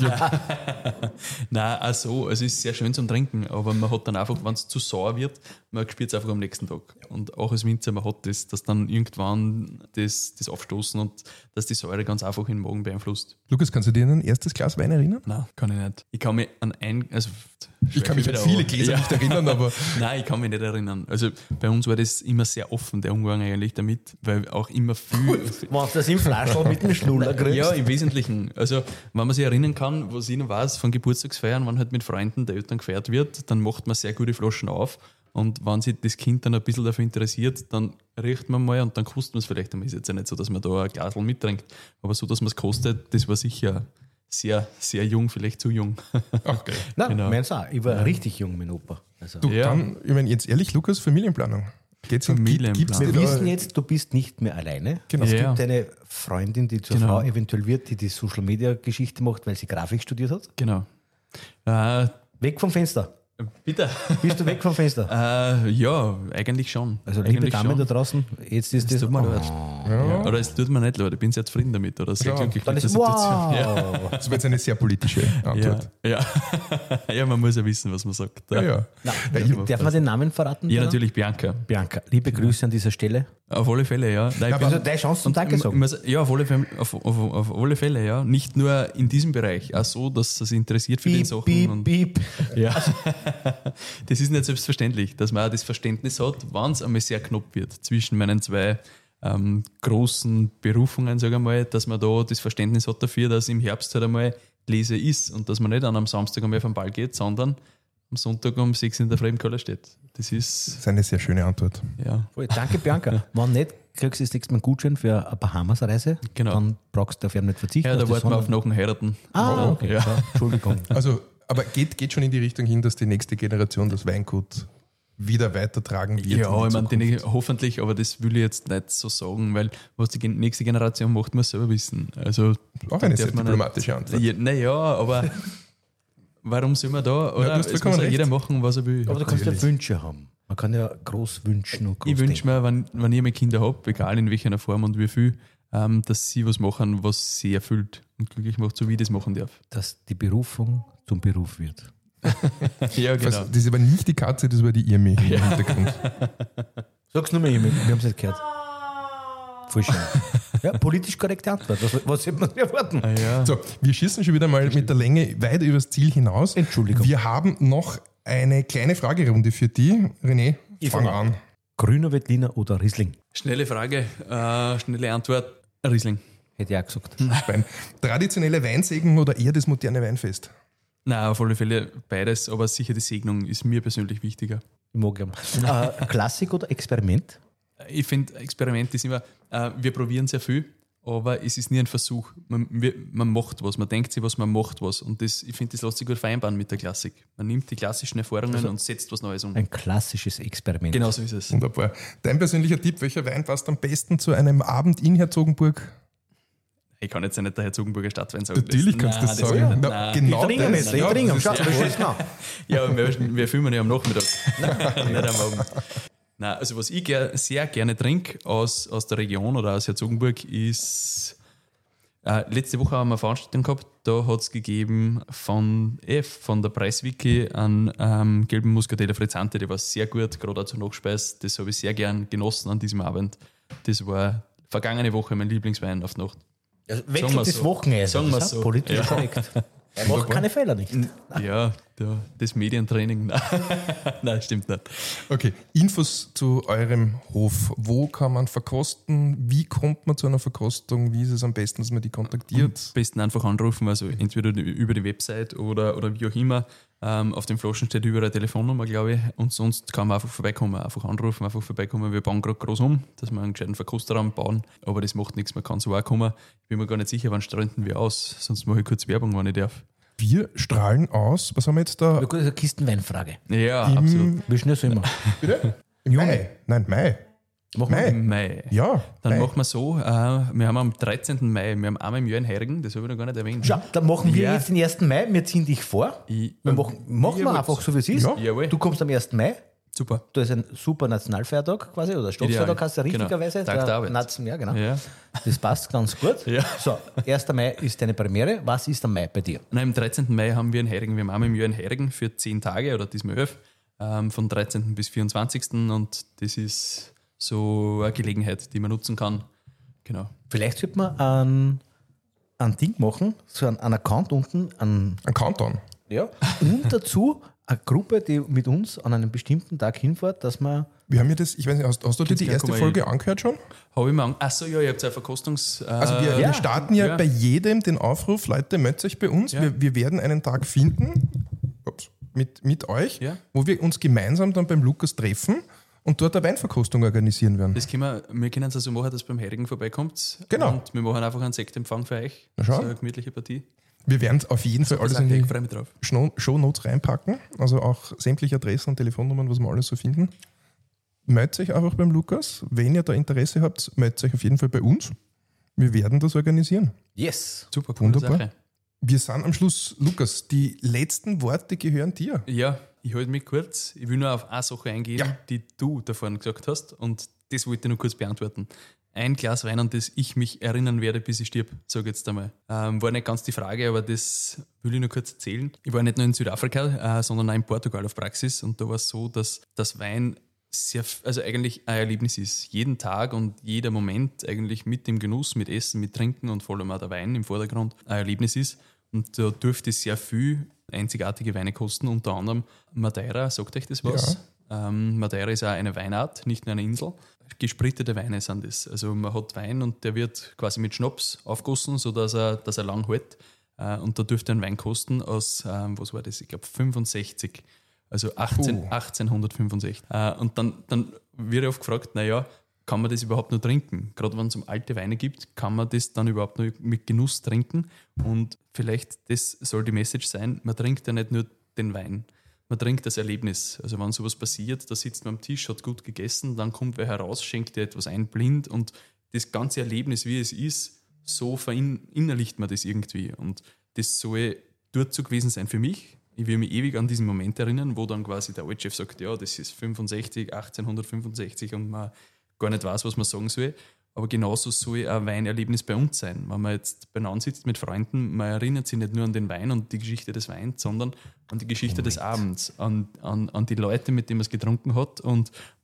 Nein, auch so, es ist sehr schön zum Trinken, aber man hat dann einfach, wenn es zu sauer wird, man spürt es einfach am nächsten Tag. Und auch als Winzer, man hat das, dass dann irgendwann das, das Aufstoßen und dass die Säure ganz einfach den Magen beeinflusst. Lukas, kannst du dir an ein erstes Glas Wein erinnern? Nein, kann ich nicht. Ich kann mich an ein, also Ich kann mich an viele Gläser ja. nicht erinnern, aber Nein, ich kann mich nicht erinnern. Also bei uns war das immer sehr offen, der Umgang eigentlich damit, weil auch immer viel... Wenn du das im Flaschl mit dem Schnuller kriegst. Ja, im Wesentlichen. Also, wenn man sich erinnern kann, was ich noch weiß, von Geburtstagsfeiern, wenn halt mit Freunden der Eltern gefeiert wird, dann macht man sehr gute Flaschen auf. Und wenn sich das Kind dann ein bisschen dafür interessiert, dann riecht man mal und dann kostet man es vielleicht. Es ist jetzt ja nicht so, dass man da ein Glas mittrinkt, aber so, dass man es kostet, das war sicher sehr, sehr jung, vielleicht zu jung. okay. Nein, Genau. meins auch. Ich war richtig jung, mein Opa. Also. Du, Ja. dann, ich meine, jetzt ehrlich, Lukas, Familienplanung. Geht's um Familienplanung. Gibt's Wir dir da- wissen jetzt, du bist nicht mehr alleine. Genau. Es Ja. gibt eine Freundin, die zur Genau. Frau eventuell wird, die die Social-Media-Geschichte macht, weil sie Grafik studiert hat. Genau. Äh, Weg vom Fenster. bitte. Bist du weg vom Fenster? Äh, ja, eigentlich schon. Also liebe eigentlich Damen schon. da draußen, jetzt ist das... tut mir leid. Oh. Ja. Oder es tut mir nicht leid, ich bin sehr zufrieden damit oder sehr Ja, glücklich Dann mit ist der wow. Situation. Ja. Das war jetzt eine sehr politische Ja, Antwort. ja. ja, man muss ja wissen, was man sagt. Ja, ja. Na, Ja, darf man den Namen verraten? Ja, Dana? natürlich Bianca. Bianca, liebe Grüße an dieser Stelle. Auf alle Fälle, ja. Nein, ich bin- Also deine Chance zum Danke ich sagen. muss- ja, auf alle, Fälle, auf, auf, auf alle Fälle, ja. Nicht nur in diesem Bereich, auch so, dass es interessiert für die Piep, Sachen. piep, und, piep. ja. Das ist nicht selbstverständlich, dass man auch das Verständnis hat, wann es einmal sehr knapp wird zwischen meinen zwei ähm, großen Berufungen, sage ich mal, dass man da das Verständnis hat dafür, dass im Herbst halt einmal Lese ist und dass man nicht an einem Samstag einmal vom Ball geht, sondern am Sonntag um sechs in der Früh im Keller steht. Das ist, Das ist eine sehr schöne Antwort. ja, Voll. Danke, Bianca. Wenn nicht, kriegst du das nächste Mal einen Gutschein für eine Bahamas-Reise. Genau. Dann brauchst du auf ihn nicht verzichten. ja da Das warten wir ist auf nach dem Heiraten. Ah, okay. Ja. Ja, Entschuldigung. Also, aber geht, geht schon in die Richtung hin, dass die nächste Generation das Weingut wieder weitertragen wird? Ja, in ich die meine, den- Zukunft? hoffentlich, aber das will ich jetzt nicht so sagen, weil was die gen- nächste Generation macht, muss selber wissen. Also, Auch da eine darf sehr man diplomatische nicht, Antwort. Ja, naja, aber warum soll man da? Oder? du hast es vollkommen muss ja recht. jeder machen, was er will. Aber du kannst ja Wünsche haben. Man kann ja groß wünschen und groß Ich wünsche denken. mir, wenn, wenn ich meine Kinder habe, egal in welcher Form und wie viel, ähm, dass sie was machen, was sie erfüllt und glücklich macht, so wie ich das machen darf. dass die Berufung zum Beruf wird. Ja, genau. Was, das ist aber nicht die Katze, das war die Irmi im Hintergrund. Sag's nur mal, wir haben es nicht gehört. Voll schön. Ja, politisch korrekte Antwort. Was, was hätte man erwarten? Ah, ja. So, wir schießen schon wieder mal mit der Länge weit übers Ziel hinaus. Entschuldigung. Wir haben noch eine kleine Fragerunde für die. René, Ich fang fang an. Grüner Veltliner oder Riesling? Schnelle Frage, äh, schnelle Antwort: Riesling. hätte ich auch gesagt. Wein. Traditionelle Weinsegnung oder eher das moderne Weinfest? Nein, auf alle Fälle beides, aber sicher die Segnung ist mir persönlich wichtiger. Ich mag ja. Äh, Klassik oder Experiment? Ich finde, Experiment ist immer, äh, wir probieren sehr viel, aber es ist nie ein Versuch. Man, wir, man macht was, man denkt sich was, man macht was. Und das, ich finde, das lässt sich gut vereinbaren mit der Klassik. Man nimmt die klassischen Erfahrungen also und setzt was Neues um. Ein klassisches Experiment. Genau so ist es. Wunderbar. Dein persönlicher Tipp, welcher Wein passt am besten zu einem Abend in Herzogenburg? Ich kann jetzt ja nicht der Herzogenburger Stadtwein sagen. Natürlich kannst du das sagen. Ja, Na, nein. genau Ich trinke das. nicht, ich trinke. Schau, das ist genau. Ja, aber wir, wir filmen ja am Nachmittag, nicht am Abend. Nein, also was ich ger sehr gerne trinke aus, aus der Region oder aus Herzogenburg ist, äh, letzte Woche haben wir eine Veranstaltung gehabt, da hat es gegeben von, eh, von der Preiswiki einen ähm, gelben Muscateller Frizzante, der war sehr gut, gerade auch zur Nachspeise, das habe ich sehr gern genossen an diesem Abend. Das war vergangene Woche mein Lieblingswein auf die Nacht. Also Sagen wechselt wir das so. Wochenende. Sagen wir das ist so. Politisch Ja. korrekt. Er macht keine Fehler nicht. Ja, der, das Medientraining, nein. Nein, stimmt nicht. Okay, Infos zu eurem Hof. Wo kann man verkosten? Wie kommt man zu einer Verkostung? Wie ist es am besten, dass man die kontaktiert? Am besten einfach anrufen, also entweder über die Website oder, oder wie auch immer. Ähm, auf den Flaschen steht überall eine Telefonnummer, glaube ich. Und sonst kann man einfach vorbeikommen, einfach anrufen, einfach vorbeikommen. Wir bauen gerade groß um, dass wir einen gescheiten Verkosterraum bauen. Aber das macht nichts, man kann so auch kommen. Ich bin mir gar nicht sicher, wann stranden wir aus. Sonst mache ich kurz Werbung, wenn ich darf. Wir strahlen aus. Was haben wir jetzt da? Ja, gut, das ist eine Kistenweinfrage. Ja, Im- absolut. Wie schnell soll immer? Bitte? Im Mai. Nein, Mai. Machen wir Mai. Im Mai. Ja. Dann Mai. machen wir so, äh, wir haben am dreizehnten Mai, wir haben einmal im Jahr in Heirigen, das habe ich noch gar nicht erwähnt. Schau, dann machen wir Ja. jetzt den ersten Mai, wir ziehen dich vor. Ich, Wir machen, machen wir Jawohl. einfach so, wie es ist. Ja. Jawohl. Du kommst am ersten Mai. Super. Da ist ein super Nationalfeiertag quasi, oder Staatsfeiertag heißt er Genau. richtigerweise. Tag der Arbeit. Nation, ja, genau. Ja. Das passt ganz gut. Ja. So, erster Mai ist deine Premiere. Was ist am Mai bei dir? Nein, am dreizehnten Mai haben wir in Heirigen, wir haben einmal im Jahr in Heirigen für zehn Tage oder diesmal elf, ähm, von dreizehnten bis vierundzwanzigsten und das ist so eine Gelegenheit, die man nutzen kann. Genau. Vielleicht sollte man ein, ein Ding machen, so ein, ein Account unten, ein, Ein Countdown. ja, und dazu eine Gruppe, die mit uns an einem bestimmten Tag hinfährt, dass man Wir haben ja das, ich weiß nicht, hast, hast du dir die gerne erste kommen, Folge angehört schon? Habe ich mir an. Achso, ja, ihr habt ja Verkostungs. Äh, Also wir, ja. wir starten ja, Ja. bei jedem den Aufruf, Leute, meldet euch bei uns. Ja. Wir, wir werden einen Tag finden ups, mit, mit euch, Ja. wo wir uns gemeinsam dann beim Lukas treffen und dort eine Weinverkostung organisieren werden. das können wir, wir können es also machen, dass beim Heirigen vorbeikommt. Genau. Und wir machen einfach einen Sektempfang für euch. Na schau. So eine gemütliche Partie. Wir werden auf jeden Fall alles Das in die ich freue mich drauf. Show Notes reinpacken, also auch sämtliche Adressen und Telefonnummern, was wir alles so finden. Meldet euch einfach beim Lukas. Wenn ihr da Interesse habt, meldet euch auf jeden Fall bei uns. Wir werden das organisieren. yes. Super, coole Wunderbar. Sache. Wir sind am Schluss, Lukas, die letzten Worte gehören dir. Ja, ich halte mich kurz. Ich will nur auf eine Sache eingehen, Ja. die du davon gesagt hast. Und das wollte ich nur kurz beantworten. Ein Glas Wein, an das ich mich erinnern werde, bis ich stirb, sage ich jetzt einmal. Ähm, war nicht ganz die Frage, aber das will ich nur kurz erzählen. Ich war nicht nur in Südafrika, äh, sondern auch in Portugal auf Praxis. Und da war es so, dass das Wein sehr, also eigentlich ein Erlebnis ist. Jeden Tag und jeder Moment eigentlich mit dem Genuss, mit Essen, mit Trinken und vor allem auch der Wein im Vordergrund ein Erlebnis ist. Und da dürfte sehr viel einzigartige Weine kosten, unter anderem Madeira, sagt euch das was? Ähm, Madeira ist auch eine Weinart, nicht nur eine Insel. Gesprittete Weine sind das. Also man hat Wein und der wird quasi mit Schnaps aufgossen, sodass er, dass er lang hält. Äh, und da dürfte ein Wein kosten aus, ähm, was war das? Ich glaube fünfundsechzig. Also achtzehn, Puh. achtzehnhundertfünfundsechzig. Äh, und dann, dann wird oft gefragt, naja, kann man das überhaupt noch trinken? Gerade wenn es um alte Weine gibt, kann man das dann überhaupt noch mit Genuss trinken? Und vielleicht, das soll die Message sein, man trinkt ja nicht nur den Wein, man trinkt das Erlebnis. Also wenn sowas passiert, da sitzt man am Tisch, hat gut gegessen, dann kommt wer heraus, schenkt dir etwas ein, blind und das ganze Erlebnis, wie es ist, so verinnerlicht man das irgendwie. Und das soll dort so gewesen sein für mich. Ich will mich ewig an diesen Moment erinnern, wo dann quasi der Altchef sagt, ja, das ist fünfundsechzig, achtzehnhundertfünfundsechzig und man gar nicht weiß, was man sagen soll. Aber genauso soll ein Weinerlebnis bei uns sein. Wenn man jetzt beieinander sitzt mit Freunden, man erinnert sich nicht nur an den Wein und die Geschichte des Weins, sondern an die Geschichte des Abends, an, an, an die Leute, mit denen man es getrunken hat und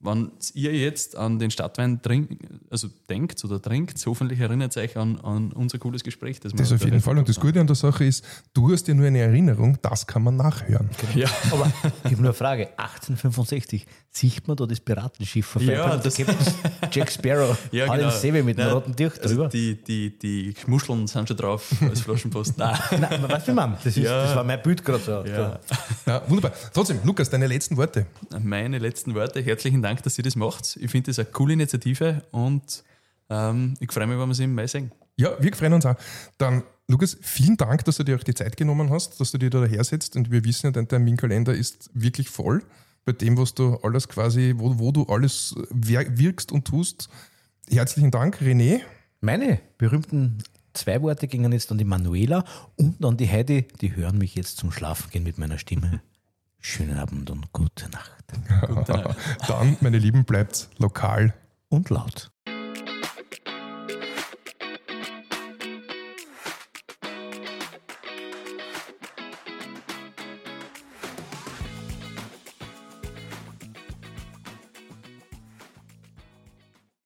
wenn ihr jetzt an den Stadtwein trink, also denkt oder trinkt, hoffentlich erinnert ihr euch an, an unser cooles Gespräch. Das, Das auf jeden Fall. Und das Gute an der Sache ist, du hast ja nur eine Erinnerung, das kann man nachhören. Ja. Aber ich habe nur eine Frage. achtzehnhundertfünfundsechzig, sieht man da das Piratenschiff verfeinert? Ja, das- Jack Sparrow, Ja, hat genau. den Säbel mit dem Nein, roten Tuch also drüber. die, die, die Muscheln sind schon drauf als Flaschenpost. Nein. Nein, weißt du, Mann, das, ist, Ja. das war mein Bild gerade so. Ja. Ja, wunderbar. Trotzdem, Lukas, deine letzten Worte. Meine letzten Worte. Herzlichen Dank, dass ihr das macht. Ich finde das eine coole Initiative und ähm, ich freue mich, wenn wir sie im Mai sehen. Ja, wir freuen uns auch. Dann, Lukas, vielen Dank, dass du dir auch die Zeit genommen hast, dass du dir da dahersetzt. Und wir wissen ja, dein Terminkalender ist wirklich voll bei dem, was du alles quasi, wo, wo du alles wer- wirkst und tust. Herzlichen Dank, René. Meine berühmten zwei Worte gingen jetzt an die Manuela und an die Heidi. Die hören mich jetzt zum Schlafen gehen mit meiner Stimme. Schönen Abend und gute Nacht. Dann, meine Lieben, bleibt lokal. Und laut.